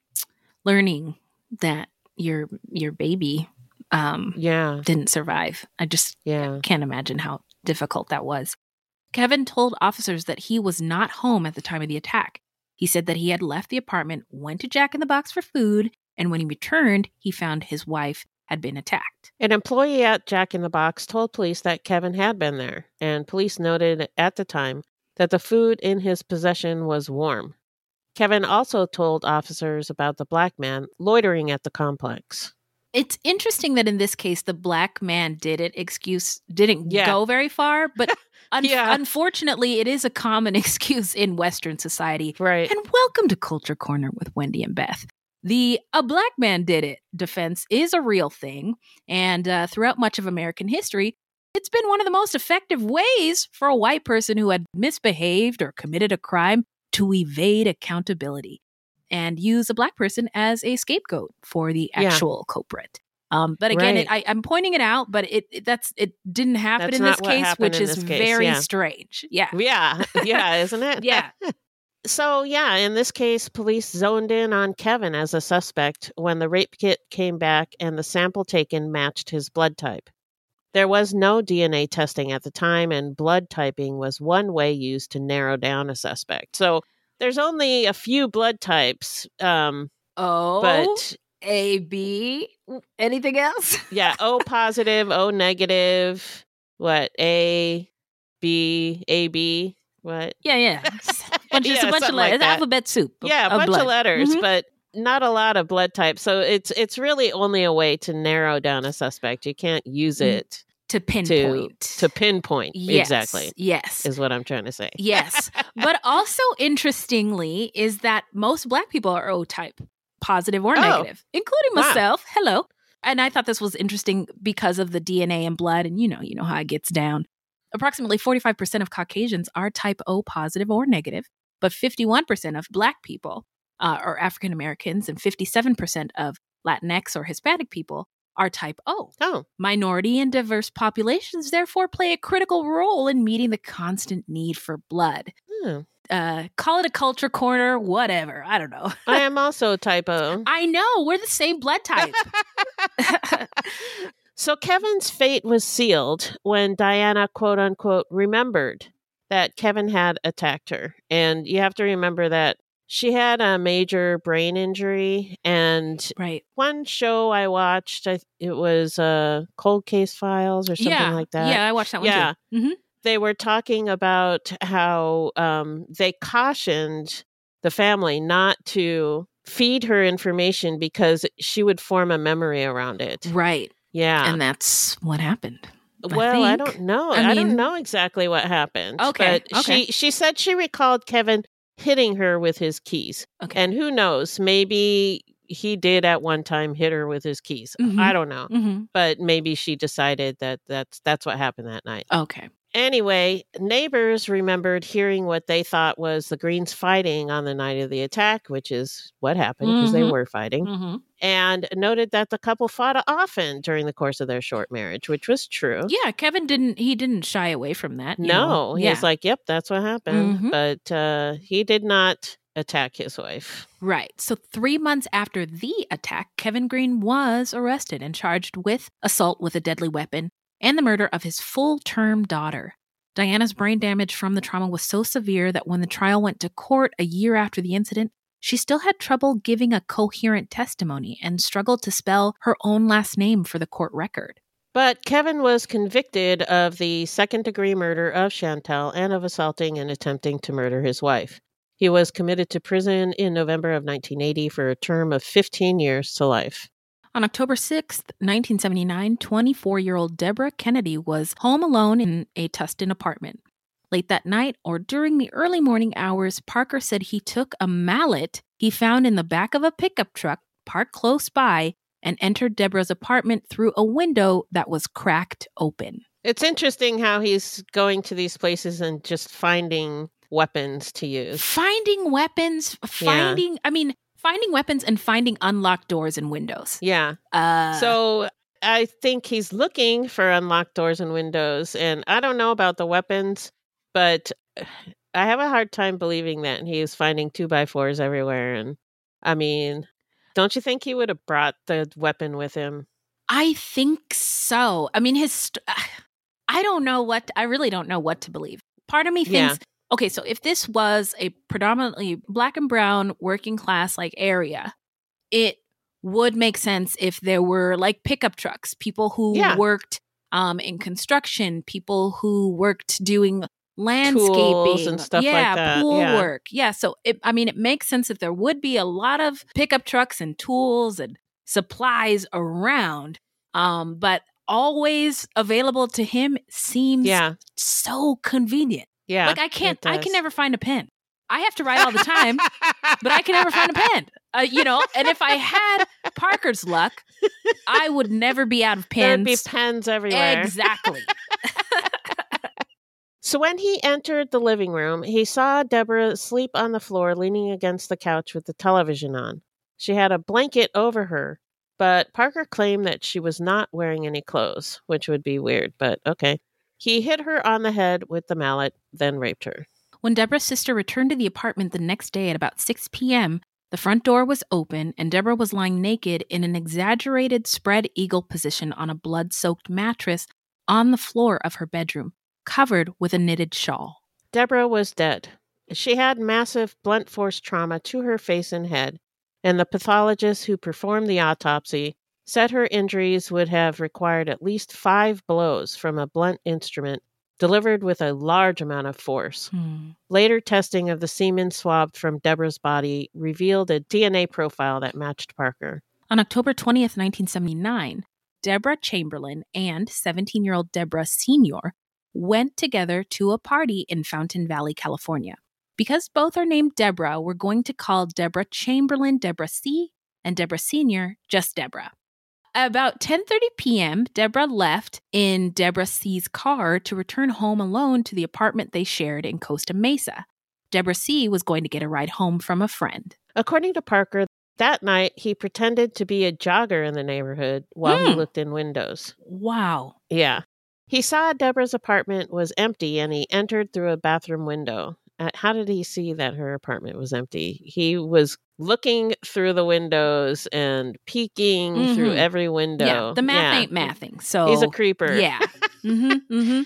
learning that your your baby um, yeah. didn't survive. I just yeah. can't imagine how difficult that was. Kevin told officers that he was not home at the time of the attack. He said that he had left the apartment, went to Jack in the Box for food, and when he returned, he found his wife had been attacked. An employee at Jack in the Box told police that Kevin had been there, and police noted at the time that the food in his possession was warm. Kevin also told officers about the black man loitering at the complex. It's interesting that in this case, the black man didn't excuse didn't yeah. go very far, but un- yeah. unfortunately, it is a common excuse in Western society. Right. And welcome to Culture Corner with Wendy and Beth. The "a black man did it" defense is a real thing, and uh, throughout much of American history, it's been one of the most effective ways for a white person who had misbehaved or committed a crime to evade accountability and use a black person as a scapegoat for the actual yeah. culprit. Um, but again, right. it, I, I'm pointing it out, but it, it that's it didn't happen that's in this not case, which is case. very yeah. strange. Yeah, yeah, yeah, isn't it? yeah. So, yeah, in this case, police zoned in on Kevin as a suspect when the rape kit came back and the sample taken matched his blood type. There was no D N A testing at the time, and blood typing was one way used to narrow down a suspect. So there's only a few blood types. Um, oh, but A, B, anything else? yeah, O positive, O negative, what, A, B, A, B, what? Yeah, yeah. Bunch, yeah it's a bunch of letters. Like it's alphabet soup. Of, yeah, a of bunch blood. of letters, mm-hmm. but not a lot of blood types. So it's it's really only a way to narrow down a suspect. You can't use it to pinpoint. To, to pinpoint. Yes, exactly. Yes. Is what I'm trying to say. Yes. But also, interestingly, is that most black people are O-type, positive or oh. negative, including wow. myself. Hello. And I thought this was interesting because of the D N A and blood. And you know, you know how it gets down. Approximately forty-five percent of Caucasians are type O positive or negative, but fifty-one percent of black people uh, are African Americans and fifty-seven percent of Latinx or Hispanic people are type O. Oh. Minority and diverse populations therefore play a critical role in meeting the constant need for blood. Hmm. Uh, call it a culture corner, whatever. I don't know. I am also type O. I know. We're the same blood type. So Kevin's fate was sealed when Diana, quote unquote, remembered that Kevin had attacked her. And you have to remember that she had a major brain injury. And right. one show I watched, I, it was uh, Cold Case Files or something yeah. like that. Yeah, I watched that one yeah. too. Mm-hmm. They were talking about how um, they cautioned the family not to feed her information because she would form a memory around it. Right. Yeah. And that's what happened. Well, I, I don't know. I, I mean, don't know exactly what happened. Okay. But okay. she, she said she recalled Kevin hitting her with his keys. Okay. And who knows, maybe he did at one time hit her with his keys. Mm-hmm. I don't know. Mm-hmm. But maybe she decided that that's, that's what happened that night. Okay. Anyway, neighbors remembered hearing what they thought was the Greens fighting on the night of the attack, which is what happened because mm-hmm. they were fighting, mm-hmm. and noted that the couple fought often during the course of their short marriage, which was true. Yeah, Kevin didn't, he didn't shy away from that. You no, know? he yeah. was like, yep, that's what happened. Mm-hmm. But uh, he did not attack his wife. Right. So three months after the attack, Kevin Green was arrested and charged with assault with a deadly weapon and the murder of his full-term daughter. Diana's brain damage from the trauma was so severe that when the trial went to court a year after the incident, she still had trouble giving a coherent testimony and struggled to spell her own last name for the court record. But Kevin was convicted of the second-degree murder of Chantel and of assaulting and attempting to murder his wife. He was committed to prison in November of nineteen eighty for a term of fifteen years to life. On October sixth, nineteen seventy-nine, twenty-four-year-old Deborah Kennedy was home alone in a Tustin apartment. Late that night, or during the early morning hours, Parker said he took a mallet he found in the back of a pickup truck parked close by and entered Deborah's apartment through a window that was cracked open. It's interesting how he's going to these places and just finding weapons to use. Finding weapons, finding, yeah. I mean, finding weapons and finding unlocked doors and windows. Yeah. Uh, so I think he's looking for unlocked doors and windows. And I don't know about the weapons, but I have a hard time believing that he's finding two by fours everywhere. And I mean, don't you think he would have brought the weapon with him? I think so. I mean, his, st- I don't know what, I really don't know what to believe. Part of me thinks, Yeah. okay, so if this was a predominantly black and brown working class like area, it would make sense if there were like pickup trucks, people who Yeah. worked um, in construction, people who worked doing landscaping Tools and stuff like yeah, that. pool Yeah. work. Yeah. So, it, I mean, it makes sense if there would be a lot of pickup trucks and tools and supplies around, um, but always available to him seems Yeah. so convenient. Yeah. Like I can't, it I can does. never find a pen. I have to write all the time, but I can never find a pen. Uh, you know, and if I had Parker's luck, I would never be out of pens. There'd be pens everywhere. Exactly. So when he entered the living room, he saw Deborah asleep on the floor, leaning against the couch with the television on. She had a blanket over her, but Parker claimed that she was not wearing any clothes, which would be weird, but okay. He hit her on the head with the mallet, then raped her. When Deborah's sister returned to the apartment the next day at about six p.m., the front door was open and Deborah was lying naked in an exaggerated spread eagle position on a blood-soaked mattress on the floor of her bedroom, covered with a knitted shawl. Deborah was dead. She had massive blunt force trauma to her face and head, and the pathologist who performed the autopsy said her injuries would have required at least five blows from a blunt instrument delivered with a large amount of force. Hmm. Later testing of the semen swabbed from Deborah's body revealed a D N A profile that matched Parker. On October twentieth, nineteen seventy-nine, Deborah Chamberlain and seventeen-year-old Deborah Senior went together to a party in Fountain Valley, California. Because both are named Deborah, we're going to call Deborah Chamberlain Deborah C. and Deborah Senior just Deborah. About ten thirty p.m., Deborah left in Deborah C's car to return home alone to the apartment they shared in Costa Mesa. Deborah C was going to get a ride home from a friend. According to Parker, that night he pretended to be a jogger in the neighborhood while he Hmm. looked in windows. Wow. Yeah. He saw Deborah's apartment was empty and he entered through a bathroom window. Uh, how did he see that her apartment was empty? He was looking through the windows and peeking Mhm. through every window. Yeah, the math Yeah. ain't mathing. So He's a creeper. Yeah. mm-hmm, mm-hmm.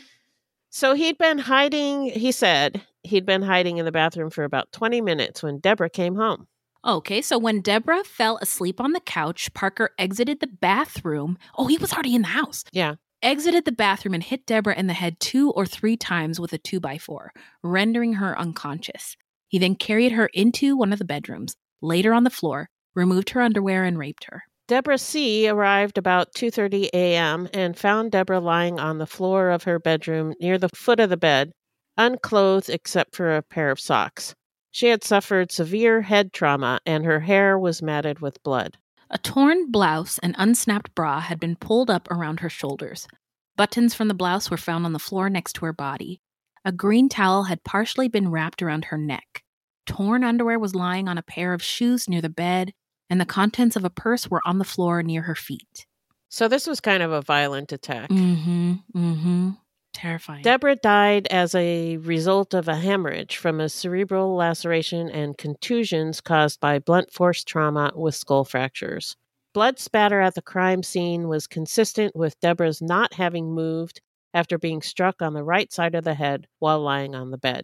So he'd been hiding, he said, he'd been hiding in the bathroom for about twenty minutes when Deborah came home. Okay, so when Deborah fell asleep on the couch, Parker exited the bathroom. Oh, he was already in the house. Yeah. Exited the bathroom and hit Deborah in the head two or three times with a two by four, rendering her unconscious. He then carried her into one of the bedrooms, laid her on the floor, removed her underwear, and raped her. Deborah C. arrived about two thirty a.m. and found Deborah lying on the floor of her bedroom near the foot of the bed, unclothed except for a pair of socks. She had suffered severe head trauma and her hair was matted with blood. A torn blouse and unsnapped bra had been pulled up around her shoulders. Buttons from the blouse were found on the floor next to her body. A green towel had partially been wrapped around her neck. Torn underwear was lying on a pair of shoes near the bed, and the contents of a purse were on the floor near her feet. So this was kind of a violent attack. Mm-hmm, mm-hmm. Terrifying. Deborah died as a result of a hemorrhage from a cerebral laceration and contusions caused by blunt force trauma with skull fractures. Blood spatter at the crime scene was consistent with Deborah's not having moved after being struck on the right side of the head while lying on the bed.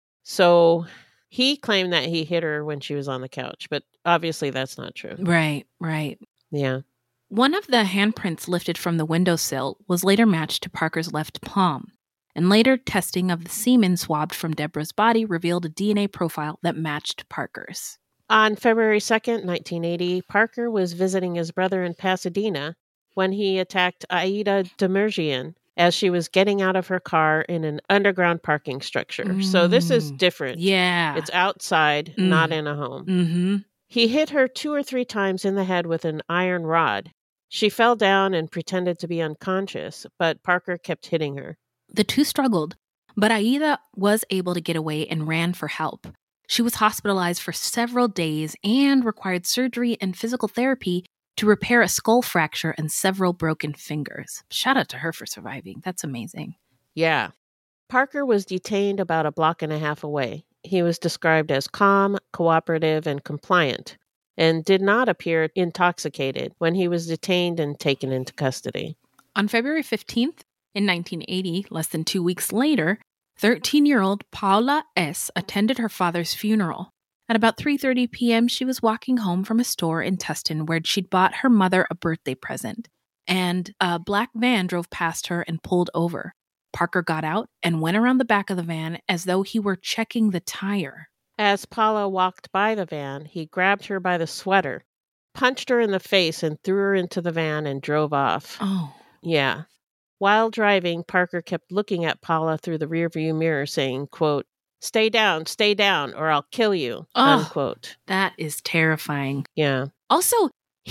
So he claimed that he hit her when she was on the couch, but obviously that's not true. Right, right. Yeah. One of the handprints lifted from the windowsill was later matched to Parker's left palm, and later testing of the semen swabbed from Deborah's body revealed a D N A profile that matched Parker's. On February second, nineteen eighty, Parker was visiting his brother in Pasadena when he attacked Aida Demirjian as she was getting out of her car in an underground parking structure. Mm. So this is different. Yeah. It's outside, Mm. not in a home. Mm-hmm. He hit her two or three times in the head with an iron rod. She fell down and pretended to be unconscious, but Parker kept hitting her. The two struggled, but Aida was able to get away and ran for help. She was hospitalized for several days and required surgery and physical therapy to repair a skull fracture and several broken fingers. Shout out to her for surviving. That's amazing. Yeah. Parker was detained about a block and a half away. He was described as calm, cooperative, and compliant, and did not appear intoxicated when he was detained and taken into custody. On February fifteenth, in nineteen eighty, less than two weeks later, thirteen-year-old Paula S. attended her father's funeral. At about three thirty p.m., she was walking home from a store in Tustin where she'd bought her mother a birthday present, and a black van drove past her and pulled over. Parker got out and went around the back of the van as though he were checking the tire. As Paula walked by the van, he grabbed her by the sweater, punched her in the face, and threw her into the van and drove off. Oh. Yeah. While driving, Parker kept looking at Paula through the rearview mirror, saying, quote, "Stay down, stay down, or I'll kill you," oh, unquote. That is terrifying. Yeah. Also,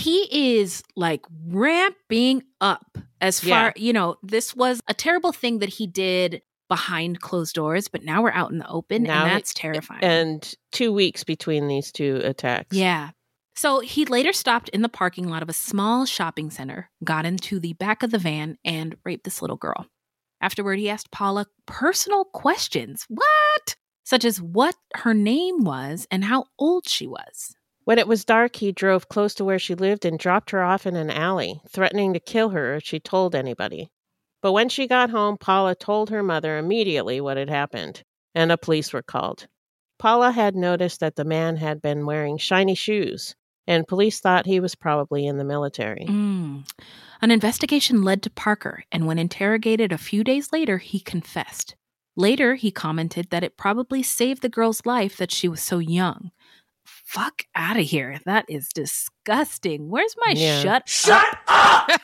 he is like ramping up as far, Yeah. you know, this was a terrible thing that he did behind closed doors, but now we're out in the open, Now and he- that's terrifying. And two weeks between these two attacks. Yeah. So he later stopped in the parking lot of a small shopping center, got into the back of the van, and raped this little girl. Afterward, he asked Paula personal questions. What? Such as what her name was and how old she was. When it was dark, he drove close to where she lived and dropped her off in an alley, threatening to kill her if she told anybody. But when she got home, Paula told her mother immediately what had happened, and the police were called. Paula had noticed that the man had been wearing shiny shoes, and police thought he was probably in the military. Mm. An investigation led to Parker, and when interrogated a few days later, he confessed. Later, he commented that it probably saved the girl's life that she was so young. Fuck out of here. That is disgusting. Where's my Yeah. shut Shut up!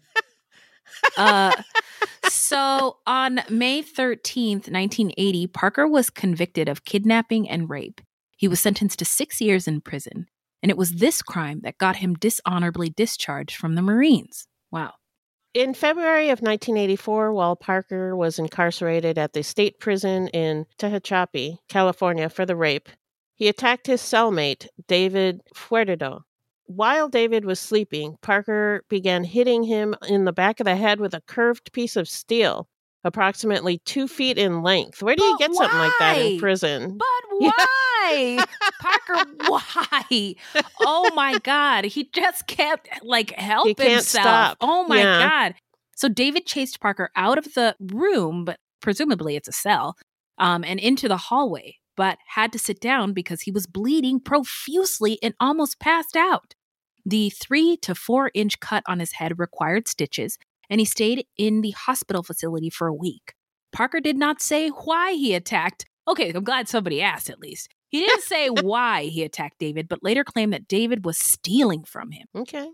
Uh, so on May thirteenth, nineteen eighty, Parker was convicted of kidnapping and rape. He was sentenced to six years in prison, and it was this crime that got him dishonorably discharged from the Marines. Wow. In February of nineteen eighty-four, while Parker was incarcerated at the state prison in Tehachapi, California, for the rape, he attacked his cellmate, David Fuertedo. While David was sleeping, Parker began hitting him in the back of the head with a curved piece of steel, approximately two feet in length. Where do you But get something like that in why? prison? But why? Parker, why? Oh my God. He just kept like help He can't himself. stop. Oh my Yeah. God. So David chased Parker out of the room, but presumably it's a cell, um, and into the hallway, but had to sit down because he was bleeding profusely and almost passed out. The three to four inch cut on his head required stitches, and he stayed in the hospital facility for a week. Parker did not say why he attacked. Okay, I'm glad somebody asked at least. He didn't say why he attacked David, but later claimed that David was stealing from him. Okay.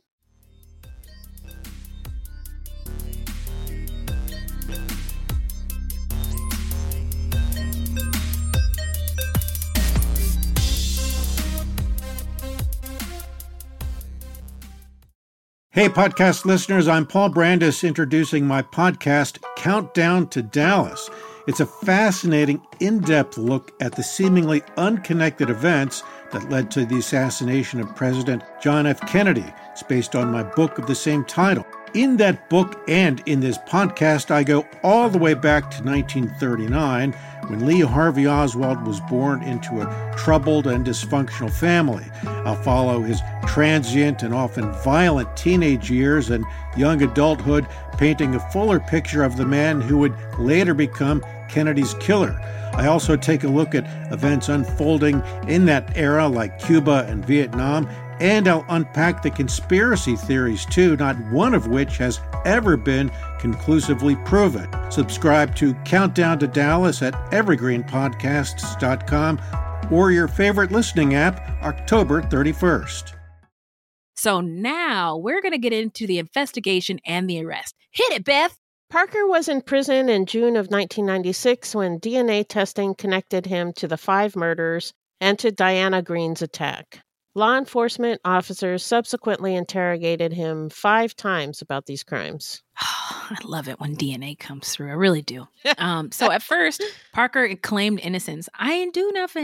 Hey, podcast listeners, I'm Paul Brandis introducing my podcast, Countdown to Dallas. It's a fascinating, in-depth look at the seemingly unconnected events that led to the assassination of President John F. Kennedy. It's based on my book of the same title. In that book and in this podcast, I go all the way back to nineteen thirty-nine, when Lee Harvey Oswald was born into a troubled and dysfunctional family. I'll follow his transient and often violent teenage years and young adulthood, painting a fuller picture of the man who would later become Kennedy's killer. I also take a look at events unfolding in that era like Cuba and Vietnam, and I'll unpack the conspiracy theories too, not one of which has ever been conclusively proven. Subscribe to Countdown to Dallas at evergreen podcasts dot com or your favorite listening app, October thirty-first. So now we're going to get into the investigation and the arrest. Hit it, Beth. Parker was in prison in June of nineteen ninety-six when D N A testing connected him to the five murders and to Diana Green's attack. Law enforcement officers subsequently interrogated him five times about these crimes. I love it when D N A comes through. I really do. Um, so at first, Parker claimed innocence. I ain't do nothing.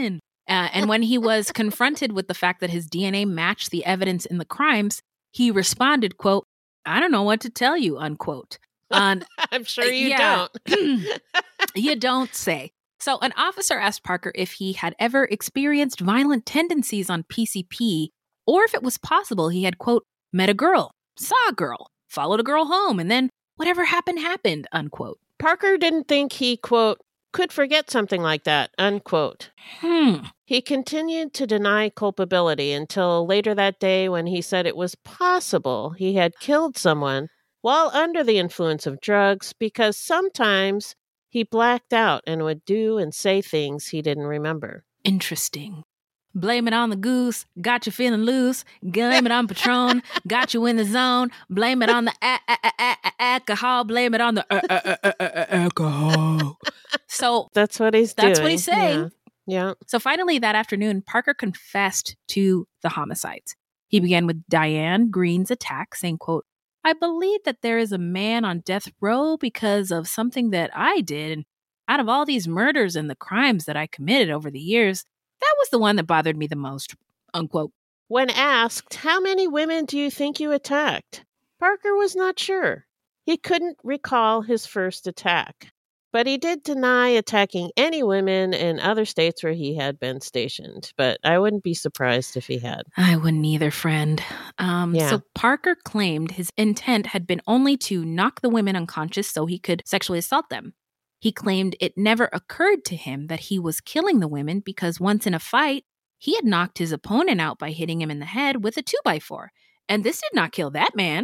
Uh, and when he was confronted with the fact that his D N A matched the evidence in the crimes, he responded, quote, "I don't know what to tell you," unquote. Um, I'm sure you yeah. don't. You don't say. So an officer asked Parker if he had ever experienced violent tendencies on P C P, or if it was possible he had, quote, met a girl, saw a girl, followed a girl home, and then whatever happened, happened, unquote. Parker didn't think he, quote, could forget something like that, unquote. Hmm. He continued to deny culpability until later that day when he said it was possible he had killed someone while under the influence of drugs because sometimes he blacked out and would do and say things he didn't remember. Interesting. Blame it on the goose, got you feeling loose. Blame it on Patron, got you in the zone. Blame it on the a- a- a- a- a- alcohol. Blame it on the a- a- a- a- alcohol. So that's what he's that's doing. That's what he's saying. Yeah. yeah. So finally that afternoon, Parker confessed to the homicides. He began with Diane Green's attack, saying, quote, "I believe that there is a man on death row because of something that I did. And out of all these murders and the crimes that I committed over the years, that was the one that bothered me the most," unquote. When asked, how many women do you think you attacked? Parker was not sure. He couldn't recall his first attack. But he did deny attacking any women in other states where he had been stationed. But I wouldn't be surprised if he had. I wouldn't either, friend. Um, Yeah. So Parker claimed his intent had been only to knock the women unconscious so he could sexually assault them. He claimed it never occurred to him that he was killing the women because once in a fight, he had knocked his opponent out by hitting him in the head with a two by four. And this did not kill that man.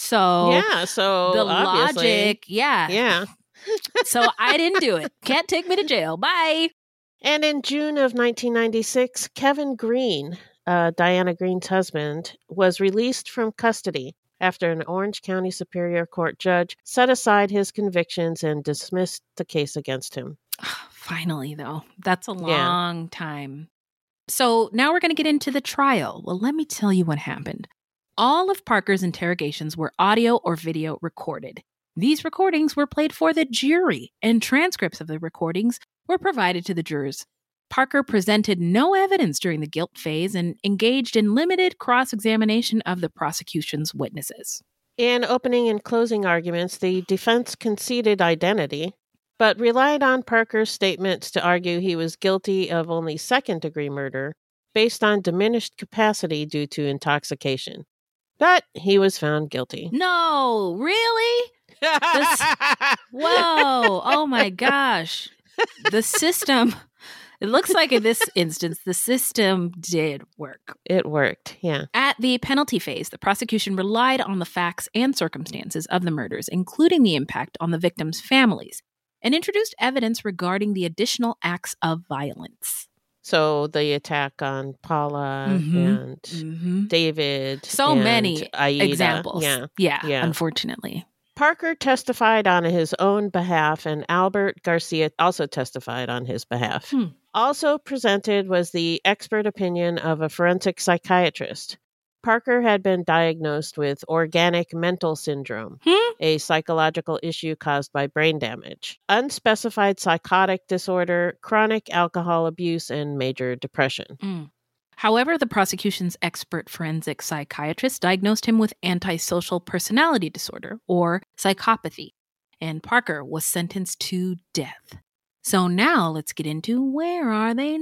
So yeah, so the obviously, logic, yeah. Yeah. So I didn't do it. Can't take me to jail. Bye. And in June of nineteen ninety-six, Kevin Green, uh, Diana Green's husband, was released from custody after an Orange County Superior Court judge set aside his convictions and dismissed the case against him. Finally, though. That's a long yeah. time. So now we're going to get into the trial. Well, let me tell you what happened. All of Parker's interrogations were audio or video recorded. These recordings were played for the jury, and transcripts of the recordings were provided to the jurors. Parker presented no evidence during the guilt phase and engaged in limited cross-examination of the prosecution's witnesses. In opening and closing arguments, the defense conceded identity, but relied on Parker's statements to argue he was guilty of only second-degree murder based on diminished capacity due to intoxication. But he was found guilty. No, really? This, whoa, oh my gosh. The system... It looks like in this instance, the system did work. It worked, yeah. At the penalty phase, the prosecution relied on the facts and circumstances of the murders, including the impact on the victims' families, and introduced evidence regarding the additional acts of violence. So the attack on Paula mm-hmm. and mm-hmm. David. So and many Aida. examples. Yeah. yeah, yeah, unfortunately. Parker testified on his own behalf, and Albert Garcia also testified on his behalf. Hmm. Also presented was the expert opinion of a forensic psychiatrist. Parker had been diagnosed with organic mental syndrome, hmm? a psychological issue caused by brain damage, unspecified psychotic disorder, chronic alcohol abuse, and major depression. Mm. However, the prosecution's expert forensic psychiatrist diagnosed him with antisocial personality disorder, or psychopathy, and Parker was sentenced to death. So now let's get into where are they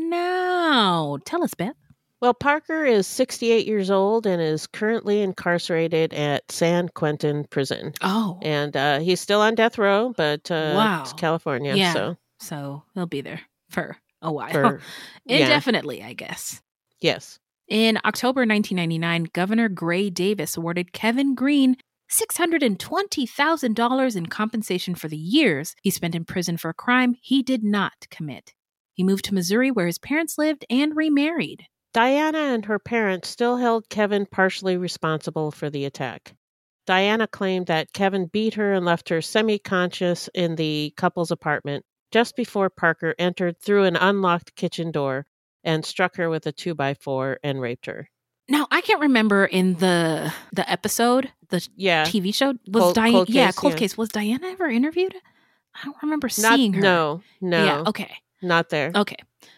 now? Tell us, Beth. Well, Parker is sixty-eight years old and is currently incarcerated at San Quentin Prison. Oh. And uh, he's still on death row, but uh, wow. it's California. Yeah. So. so he'll be there for a while. For, Indefinitely, yeah. I guess. Yes. In October nineteen ninety-nine, Governor Gray Davis awarded Kevin Green six hundred twenty thousand dollars in compensation for the years he spent in prison for a crime he did not commit. He moved to Missouri where his parents lived and remarried. Diana and her parents still held Kevin partially responsible for the attack. Diana claimed that Kevin beat her and left her semi-conscious in the couple's apartment just before Parker entered through an unlocked kitchen door and struck her with a two by four and raped her. Now, I can't remember in the the episode, the yeah. T V show, was Cold, Diana, cold yeah, case, Cold yeah. Case, was Diana ever interviewed? I don't remember Not, seeing her. No, no. Yeah, okay. Not there. Okay.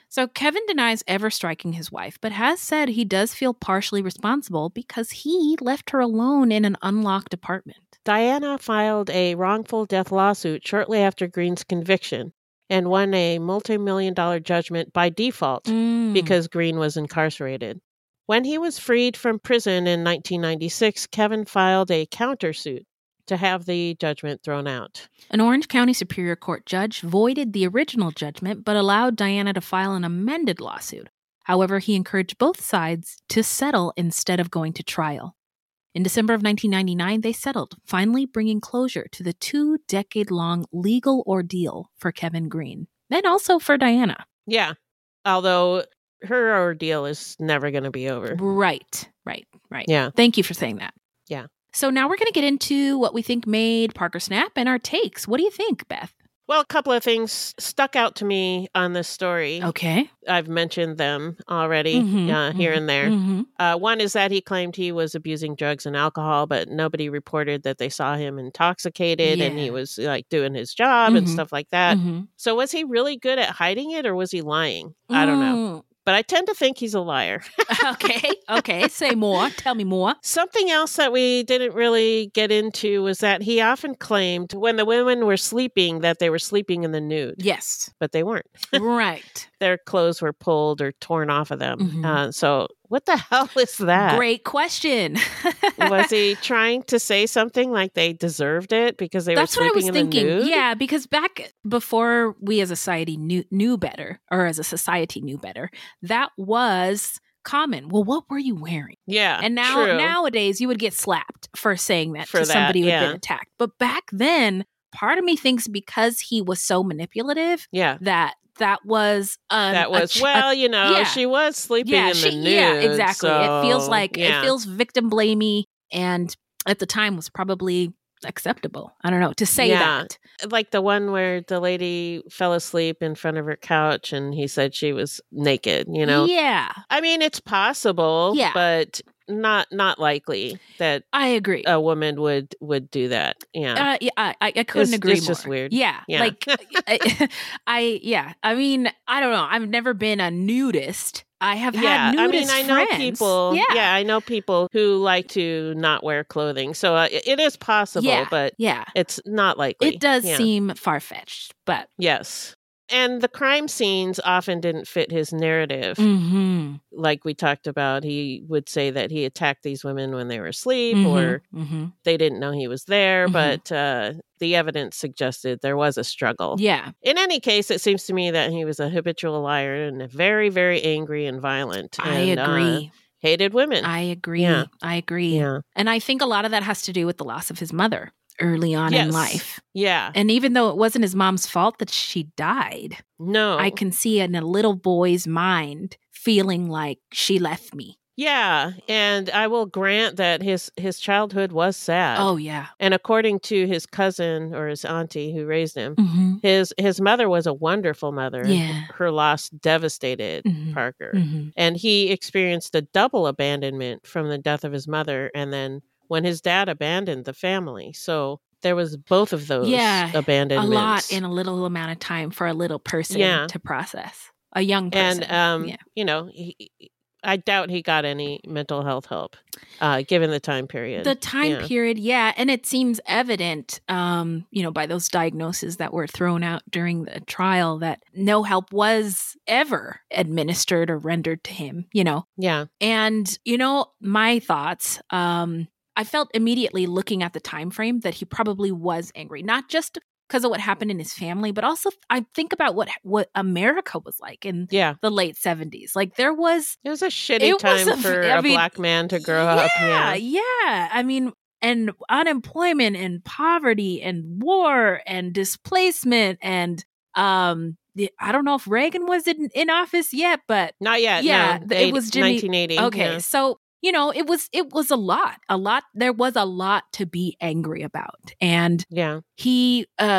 So Kevin denies ever striking his wife, but has said he does feel partially responsible because he left her alone in an unlocked apartment. Diana filed a wrongful death lawsuit shortly after Green's conviction and won a multi-million dollar judgment by default Mm. because Green was incarcerated. When he was freed from prison in nineteen ninety-six, Kevin filed a countersuit to have the judgment thrown out. An Orange County Superior Court judge voided the original judgment but allowed Diana to file an amended lawsuit. However, he encouraged both sides to settle instead of going to trial. In December of nineteen ninety-nine, they settled, finally bringing closure to the two-decade-long legal ordeal for Kevin Green, and also for Diana. Yeah, although her ordeal is never going to be over. Right, right, right. Yeah. Thank you for saying that. Yeah. So now we're going to get into what we think made Parker snap and our takes. What do you think, Beth? Well, a couple of things stuck out to me on this story. Okay. I've mentioned them already Mhm, uh, here mhm, and there. mhm. Uh, one is that he claimed he was abusing drugs and alcohol, but nobody reported that they saw him intoxicated and he Yeah. was like doing his job and Mhm, stuff like that. mhm. So was he really good at hiding it or was he lying? I don't know. Mm. But I tend to think he's a liar. Okay, okay. Say more. Tell me more. Something else that we didn't really get into was that he often claimed when the women were sleeping that they were sleeping in the nude. Yes. But they weren't. Right. Their clothes were pulled or torn off of them. Mhm. Uh, so what the hell is that? Great question. Was he trying to say something like they deserved it because they That's were what I sleeping was in thinking. the nude? Yeah, because back before we as a society knew knew better, or as a society knew better, that was common. Well, what were you wearing? Yeah. And now true. nowadays you would get slapped for saying that For to that, somebody who had yeah. been attacked. But back then, part of me thinks because he was so manipulative, yeah. that that was um, That a was, ch- well, a- you know, yeah. she was sleeping yeah, in she, the nude. yeah, exactly. It feels so, like yeah. it feels victim blamey, and at the time was probably acceptable. I don't know to say Yeah. that. Like the one where the lady fell asleep in front of her couch and he said she was naked, you know? Yeah, I mean, it's possible, Yeah. but not not likely that I agree. a woman would would do that. Yeah. Uh, yeah, I, I I couldn't It's- agree it's more. just weird. Yeah, Yeah. like I, I, yeah. I mean, I don't know. I've never been a nudist. I have yeah, had I mean, nudist I know friends. people. Yeah, Yeah. I know people who like to not wear clothing, so uh, it, it is possible, Yeah, but yeah. it's not likely. It does Yeah. seem far fetched, but Yes, and the crime scenes often didn't fit his narrative. mm-hmm, Like we talked about, he would say that he attacked these women when they were asleep, Mhm, or mhm. they didn't know he was there. Mhm. But uh, the evidence suggested there was a struggle. yeah, In any case, it seems to me that he was a habitual liar and very, very angry and violent. I and, uh, agree. hated women. I agree. Yeah. I agree. Yeah. And I think a lot of that has to do with the loss of his mother early on in Yes. life. Yeah. And even though it wasn't his mom's fault that she died, No. I can see in a little boy's mind feeling like she left me. Yeah, and I will grant that his his childhood was sad. Oh, yeah. And according to his cousin or his auntie who raised him, Mm-hmm. his his mother was a wonderful mother. Yeah. Her loss devastated Mhm. Parker. Mm-hmm. And he experienced a double abandonment from the death of his mother and then when his dad abandoned the family. So there was both of those Yeah. A abandonments. lot in a little amount of time for a little person Yeah. to process. A young person. And um, yeah. you know, he, I doubt he got any mental health help, uh, given the time period. The time Yeah. period, yeah. And it seems evident, um, you know, by those diagnoses that were thrown out during the trial that no help was ever administered or rendered to him, you know. Yeah. And, you know, my thoughts, um, I felt immediately looking at the time frame that he probably was angry, not just because of what happened in his family, but also I think about what what America was like in Yeah. the late seventies. Like there was It was a shitty It was time a- for I a mean, black man to grow up. yeah, Yeah. yeah. I mean, and unemployment and poverty and war and displacement and um the- I don't know if Reagan was in, in office yet, but Not yet. yeah, no. th- it was Jimmy. nineteen eighty. Okay, Yeah. so you know, it was it was a lot, a lot. There was a lot to be angry about, and Yeah. he, um,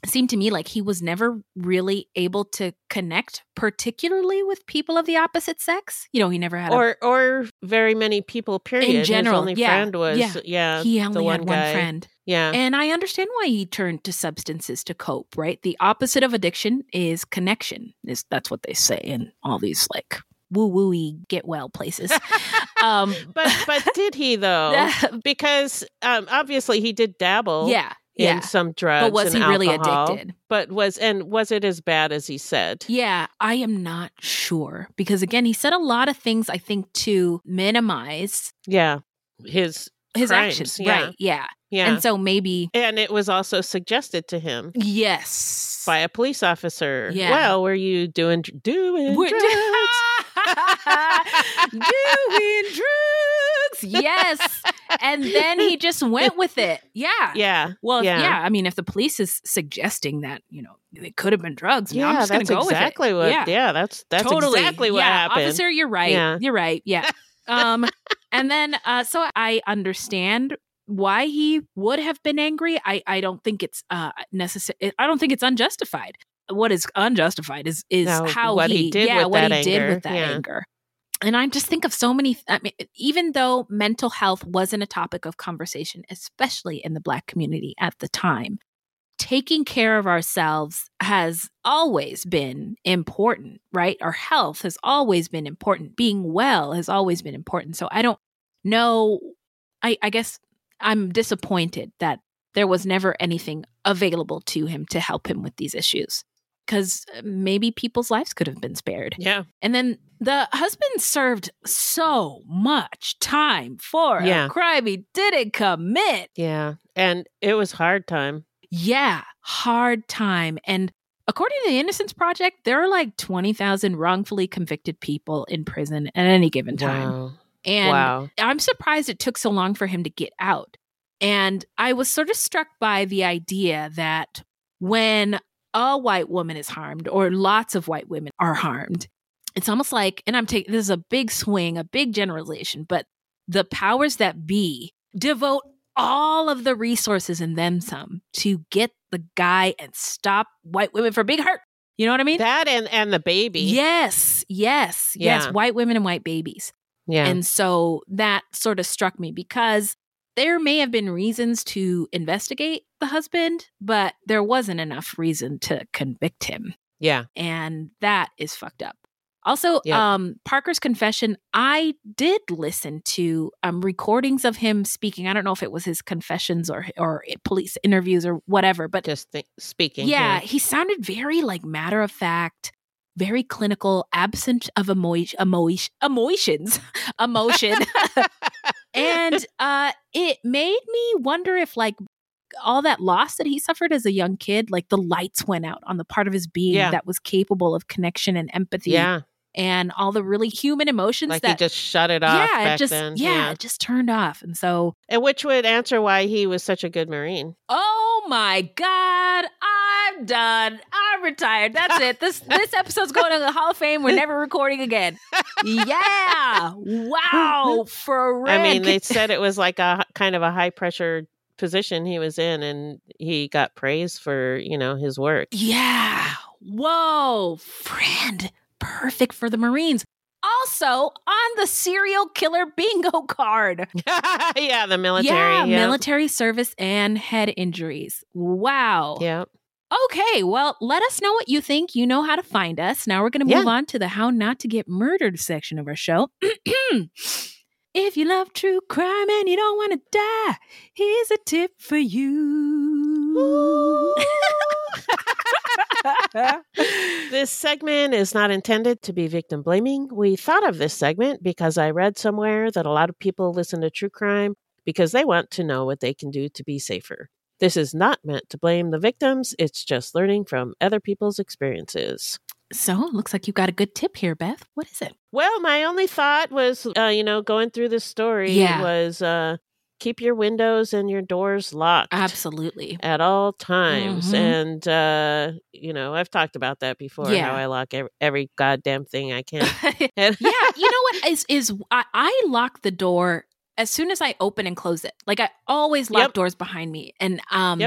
seemed to me like he was never really able to connect, particularly with people of the opposite sex. You know, he never had or a, or very many people. Period. in general. His only yeah, friend was yeah. yeah. He only the one had one guy. friend. Yeah, and I understand why he turned to substances to cope. Right, the opposite of addiction is connection. Is that's what they say in all these like woo wooey get well places. um, but but did he though? Because um, obviously he did dabble. Yeah. In yeah. some drugs, but was and he really alcohol, addicted? But was and was it as bad as he said? Yeah, I am not sure because again, he said a lot of things. I think to minimize, yeah, his his crimes, actions, yeah. right? Yeah, yeah, and so maybe, and it was also suggested to him, yes, by a police officer. Yeah. Well, were you doing doing We're- drugs? doing drugs? Yes. And then he just went with it. Yeah. Yeah. Well, yeah. yeah. I mean, if the police is suggesting that, you know, it could have been drugs, I mean, yeah, I'm just going to that's go exactly with it. what. Yeah. Yeah, that's that's totally. exactly what yeah, happened. Officer, you're right. Yeah. You're right. Yeah. um, and then, uh, so I understand why he would have been angry. I, I don't think it's uh necessary. I don't think it's unjustified. What is unjustified is is No, how what he, he did yeah, with what that he did anger. with that Yeah. anger. And I just think of so many, I mean, even though mental health wasn't a topic of conversation, especially in the Black community at the time, taking care of ourselves has always been important, right? Our health has always been important. Being well has always been important. So I don't know, I, I guess I'm disappointed that there was never anything available to him to help him with these issues. Because maybe people's lives could have been spared. Yeah. And then the husband served so much time for Yeah. a crime he didn't commit. Yeah. And it was hard time. Yeah, hard time. And according to the Innocence Project, there are like twenty thousand wrongfully convicted people in prison at any given time. Wow. And Wow. I'm surprised it took so long for him to get out. And I was sort of struck by the idea that when a white woman is harmed or lots of white women are harmed, it's almost like, and I'm taking, this is a big swing, a big generalization, but the powers that be devote all of the resources and then some to get the guy and stop white women from being hurt. You know what I mean? That and, and the baby. Yes, yes, Yeah. yes. White women and white babies. Yeah. And so that sort of struck me because there may have been reasons to investigate the husband, but there wasn't enough reason to convict him. Yeah. And that is fucked up. Also, Yep. um, Parker's confession, I did listen to um, recordings of him speaking. I don't know if it was his confessions or or police interviews or whatever, but just th- speaking. yeah, he sounded very like matter of fact, very clinical, absent of emo- emo- emotions, emotion. And uh, it made me wonder if like all that loss that he suffered as a young kid, like the lights went out on the part of his being Yeah. that was capable of connection and empathy. Yeah. And all the really human emotions Like that he just shut it off yeah, back it just then. yeah, Yeah. it just turned off. And so And which would answer why he was such a good Marine. oh my God, I'm done. I'm retired. That's it. This this episode's going to the Hall of Fame. We're never recording again. Yeah. Wow. For I mean, they said it was like a h- kind of a high pressure position he was in, and he got praise for, you know, his work. Yeah. Whoa, friend. Perfect for the Marines. Also on the serial killer bingo card. Yeah, the military. Yeah, Yeah, military service and head injuries. Wow. Yeah. Okay, well, let us know what you think. You know how to find us. Now we're going to move Yeah. on to the How Not to Get Murdered section of our show. If you love true crime and you don't want to die, here's a tip for you. This segment is not intended to be victim blaming. We thought of this segment because I read somewhere that a lot of people listen to true crime because they want to know what they can do to be safer. This is not meant to blame the victims. It's just learning from other people's experiences. So, it looks like you got a good tip here, Beth. What is it? Well, my only thought was, uh, you know, going through this story Yeah. was uh, keep your windows and your doors locked. Absolutely. At all times. Mhm. And, uh, you know, I've talked about that before, Yeah. how I lock every, every goddamn thing I can. Yeah, you know what is is I, I lock the door as soon as I open and close it. Like I always lock Yep. doors behind me, and um, Yep.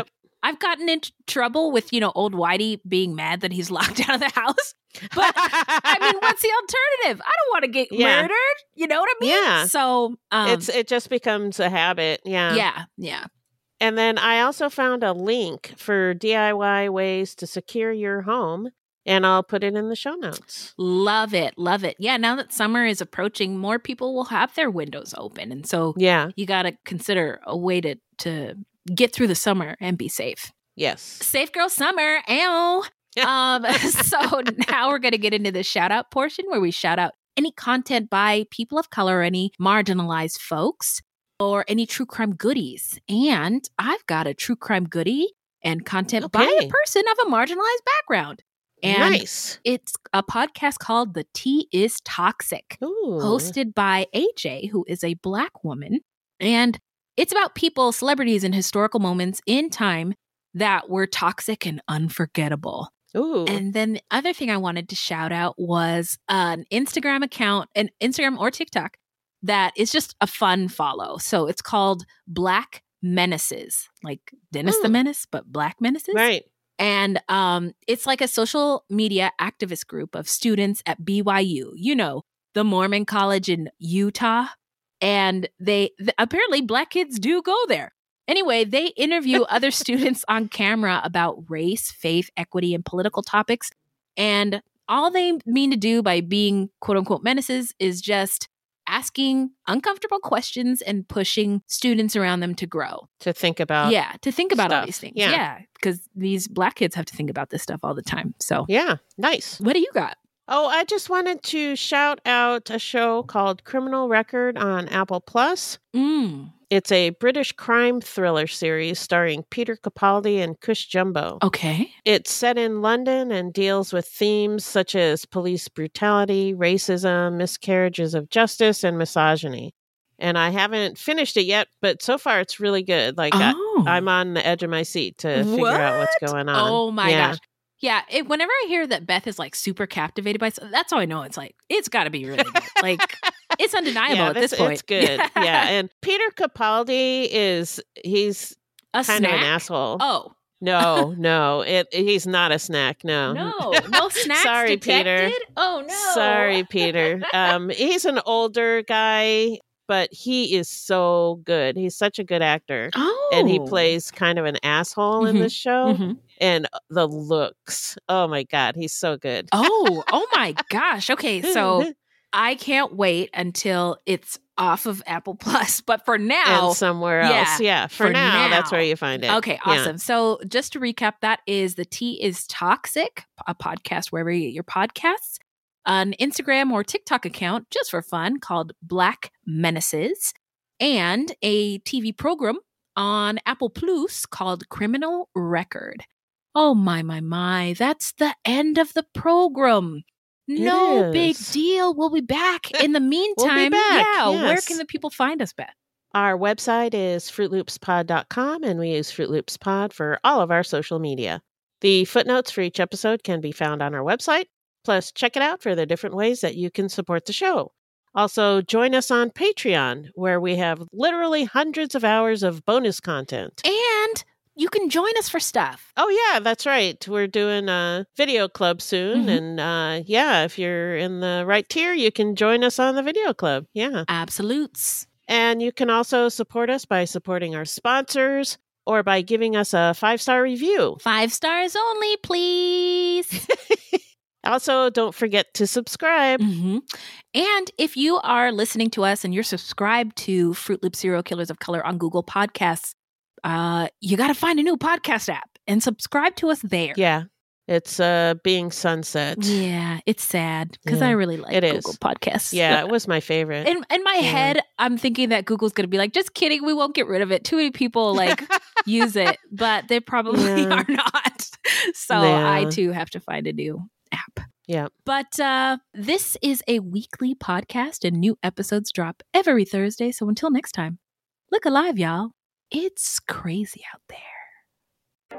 I've gotten into trouble with, you know, old Whitey being mad that he's locked out of the house. But I mean, what's the alternative? I don't want to get Yeah. murdered. You know what I mean? Yeah. So um, it's it just becomes a habit. Yeah. yeah, yeah. And then I also found a link for D I Y ways to secure your home, and I'll put it in the show notes. Love it. Love it. Yeah. Now that summer is approaching, more people will have their windows open. And so Yeah. you got to consider a way to, to get through the summer and be safe. Yes. Safe girl summer. Ow. um, so now we're going to get into the shout out portion where we shout out any content by people of color, any marginalized folks, or any true crime goodies. And I've got a true crime goodie and content by Okay. a person of a marginalized background. And Nice. it's a podcast called The Tea is Toxic, Ooh. hosted by A J, who is a Black woman. And it's about people, celebrities, and historical moments in time that were toxic and unforgettable. Ooh. And then the other thing I wanted to shout out was an Instagram account, an Instagram or TikTok, that is just a fun follow. So it's called Black Menaces, like Dennis the Mm. Menace, but Black Menaces. Right. And um, it's like a social media activist group of students at B Y U, you know, the Mormon college in Utah. And they th- apparently Black kids do go there. Anyway, they interview other students on camera about race, faith, equity, and political topics. And all they mean to do by being quote unquote menaces is just asking uncomfortable questions and pushing students around them to grow. To think about. Yeah, to think about all stuff. these things. Yeah. Yeah, because these Black kids have to think about this stuff all the time. So, Yeah. Nice. what do you got? Oh, I just wanted to shout out a show called Criminal Record on Apple Plus. Mm. It's a British crime thriller series starring Peter Capaldi and Cush Jumbo. Okay. It's set in London and deals with themes such as police brutality, racism, miscarriages of justice, and misogyny. And I haven't finished it yet, but so far it's really good. Like Oh. I, I'm on the edge of my seat to figure out what's What? going on. Oh my Yeah. gosh. Yeah, it, whenever I hear that Beth is like super captivated by, so- that's how I know it's like it's got to be really good. Like it's undeniable Yeah, at this- this point. It's good. Yeah. And Peter Capaldi is, he's A kind snack? of an asshole. Oh No, no, it, he's not a snack. No, no, no snacks Sorry, detected? Peter. Oh no, Sorry, Peter. Um, he's an older guy, but he is so good. He's such a good actor. Oh, And he plays kind of an asshole in Mhm, this show. mhm. And the looks. Oh my God, he's so good. Oh, oh my gosh. Okay, so I can't wait until it's off of Apple Plus. But for now, and somewhere else. yeah, Yeah, for, for now, that's now. where you find it. okay, Yeah. awesome. So just to recap, that is The Tea is Toxic, a podcast wherever you get your podcasts, an Instagram or TikTok account just for fun called Black Menaces, and a T V program on Apple Plus called Criminal Record. Oh my, my, my. That's the end of the program. No big is. deal. We'll be back. In the meantime, back, yeah, where yes. can the people find us, Beth? Our website is fruit loops pod dot com, and we use Fruit Loops Pod for all of our social media. The footnotes for each episode can be found on our website. Plus, check it out for the different ways that you can support the show. Also, join us on Patreon, where we have literally hundreds of hours of bonus content. And you can join us for stuff. Oh, yeah, that's right. We're doing a video club soon. Mhm. And uh, yeah, if you're in the right tier, you can join us on the video club. Yeah. Absolutes. And you can also support us by supporting our sponsors or by giving us a five-star review. Five stars only, please. Also, don't forget to subscribe. hmm And if you are listening to us and you're subscribed to Fruit Loop Serial Killers of Color on Google Podcasts, uh, you got to find a new podcast app and subscribe to us there. Yeah, it's uh, being sunset. Yeah, it's sad because Yeah, I really like it Google is. Podcasts. Yeah, it was my favorite. In, in my Yeah. head, I'm thinking that Google's going to be like, just kidding, we won't get rid of it. Too many people like use it, but they probably Yeah. are not. So Yeah. I too have to find a new app. Yeah. But uh, this is a weekly podcast and new episodes drop every Thursday. So until next time, look alive, y'all. It's crazy out there.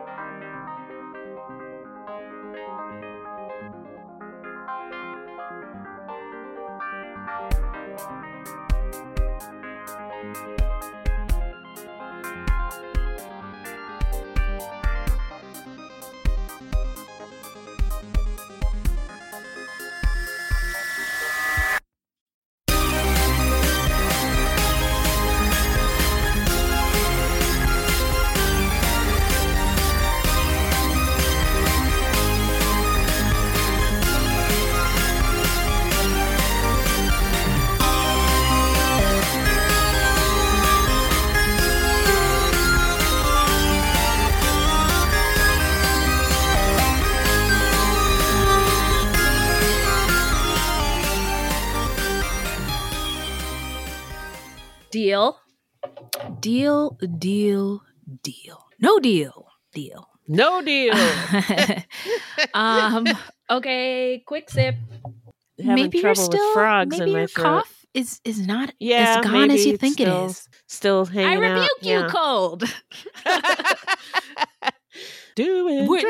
Deal. Deal, deal, deal. No deal. Deal. No deal. um. Okay, quick sip. Having maybe you're trouble still, with frogs maybe in my your throat. cough is, is not Yeah, as gone maybe as you it's think still, it is. Still hanging I rebuke out. you, Yeah. cold. Doing We're-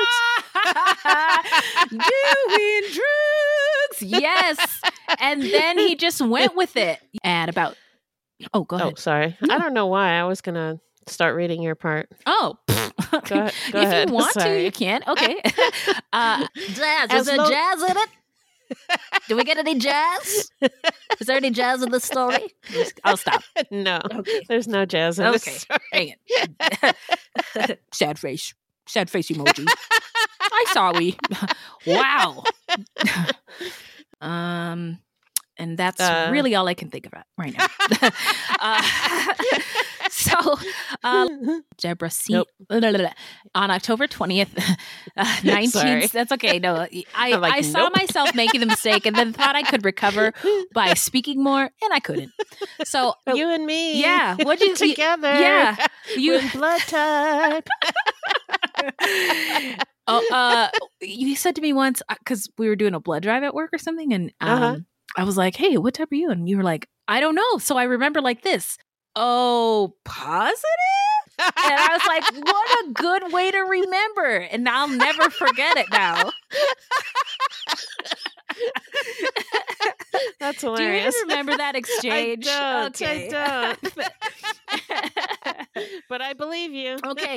drugs. Doing drugs. Yes. And then he just went with it. And about, oh, go Oh, ahead. sorry. I don't know why. I was going to start reading your part. Oh, Go, go if ahead. you want Sorry. to, you can. Okay. Uh, jazz. As Was there lo- jazz in it? Do we get any jazz? Is there any jazz in this story? I'll stop. No, Okay. there's no jazz in Okay. this story. Dang it. Sad face. Sad face emoji. I saw we. Wow. um, and that's Uh, really all I can think about right now. uh, so, um, Deborah C. Nope. On October twentieth, uh, nineteen. Sorry. That's okay. No, I, I'm like, I saw nope. myself making the mistake and then thought I could recover by speaking more, and I couldn't. So, You and me. yeah, what'd you together? Yeah, you. With blood type. Oh, uh, you said to me once because we were doing a blood drive at work or something, and um, Uh-huh. I was like, "Hey, what type are you?" And you were like, "I don't know." So I remember like this. Oh, positive. And I was like, "What a good way to remember!" And I'll never forget it now. That's Do you hilarious. remember that exchange? I don't. Okay. I don't. But I believe you. Okay.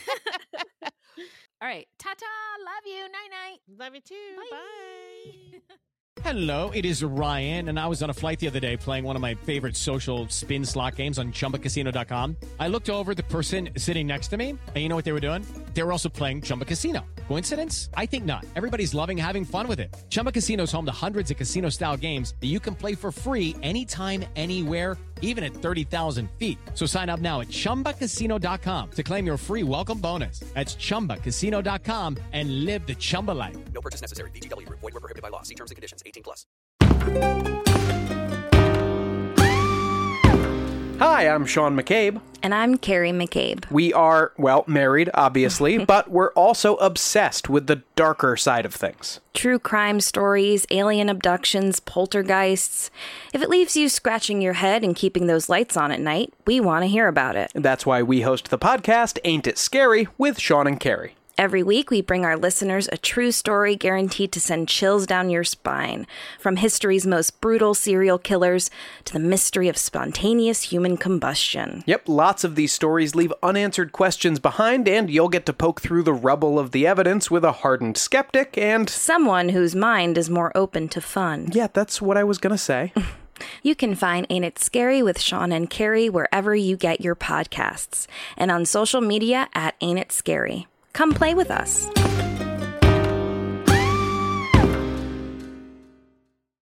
All right. Ta-ta. Love you. Night-night. Love you too. Bye. Hello, it is Ryan, and I was on a flight the other day playing one of my favorite social spin slot games on Chumba Casino dot com. I looked over at the person sitting next to me, and you know what they were doing? They were also playing Chumba Casino. Coincidence? I think not. Everybody's loving having fun with it. Chumba Casino is home to hundreds of casino-style games that you can play for free anytime, anywhere, even at thirty thousand feet. So sign up now at Chumba Casino dot com to claim your free welcome bonus. That's Chumba Casino dot com and live the Chumba life. No purchase necessary. V G W. Void where prohibited by law. See terms and conditions. eighteen plus. Hi, I'm Sean McCabe. And I'm Carrie McCabe. We are, well, married, obviously, but we're also obsessed with the darker side of things. True crime stories, alien abductions, poltergeists. If it leaves you scratching your head and keeping those lights on at night, we want to hear about it. That's why we host the podcast Ain't It Scary with Sean and Carrie. Every week, we bring our listeners a true story guaranteed to send chills down your spine. From history's most brutal serial killers to the mystery of spontaneous human combustion. Yep, lots of these stories leave unanswered questions behind, and you'll get to poke through the rubble of the evidence with a hardened skeptic and someone whose mind is more open to fun. Yeah, that's what I was gonna say. You can find Ain't It Scary with Sean and Carrie wherever you get your podcasts, and on social media at Ain't It Scary. Come play with us.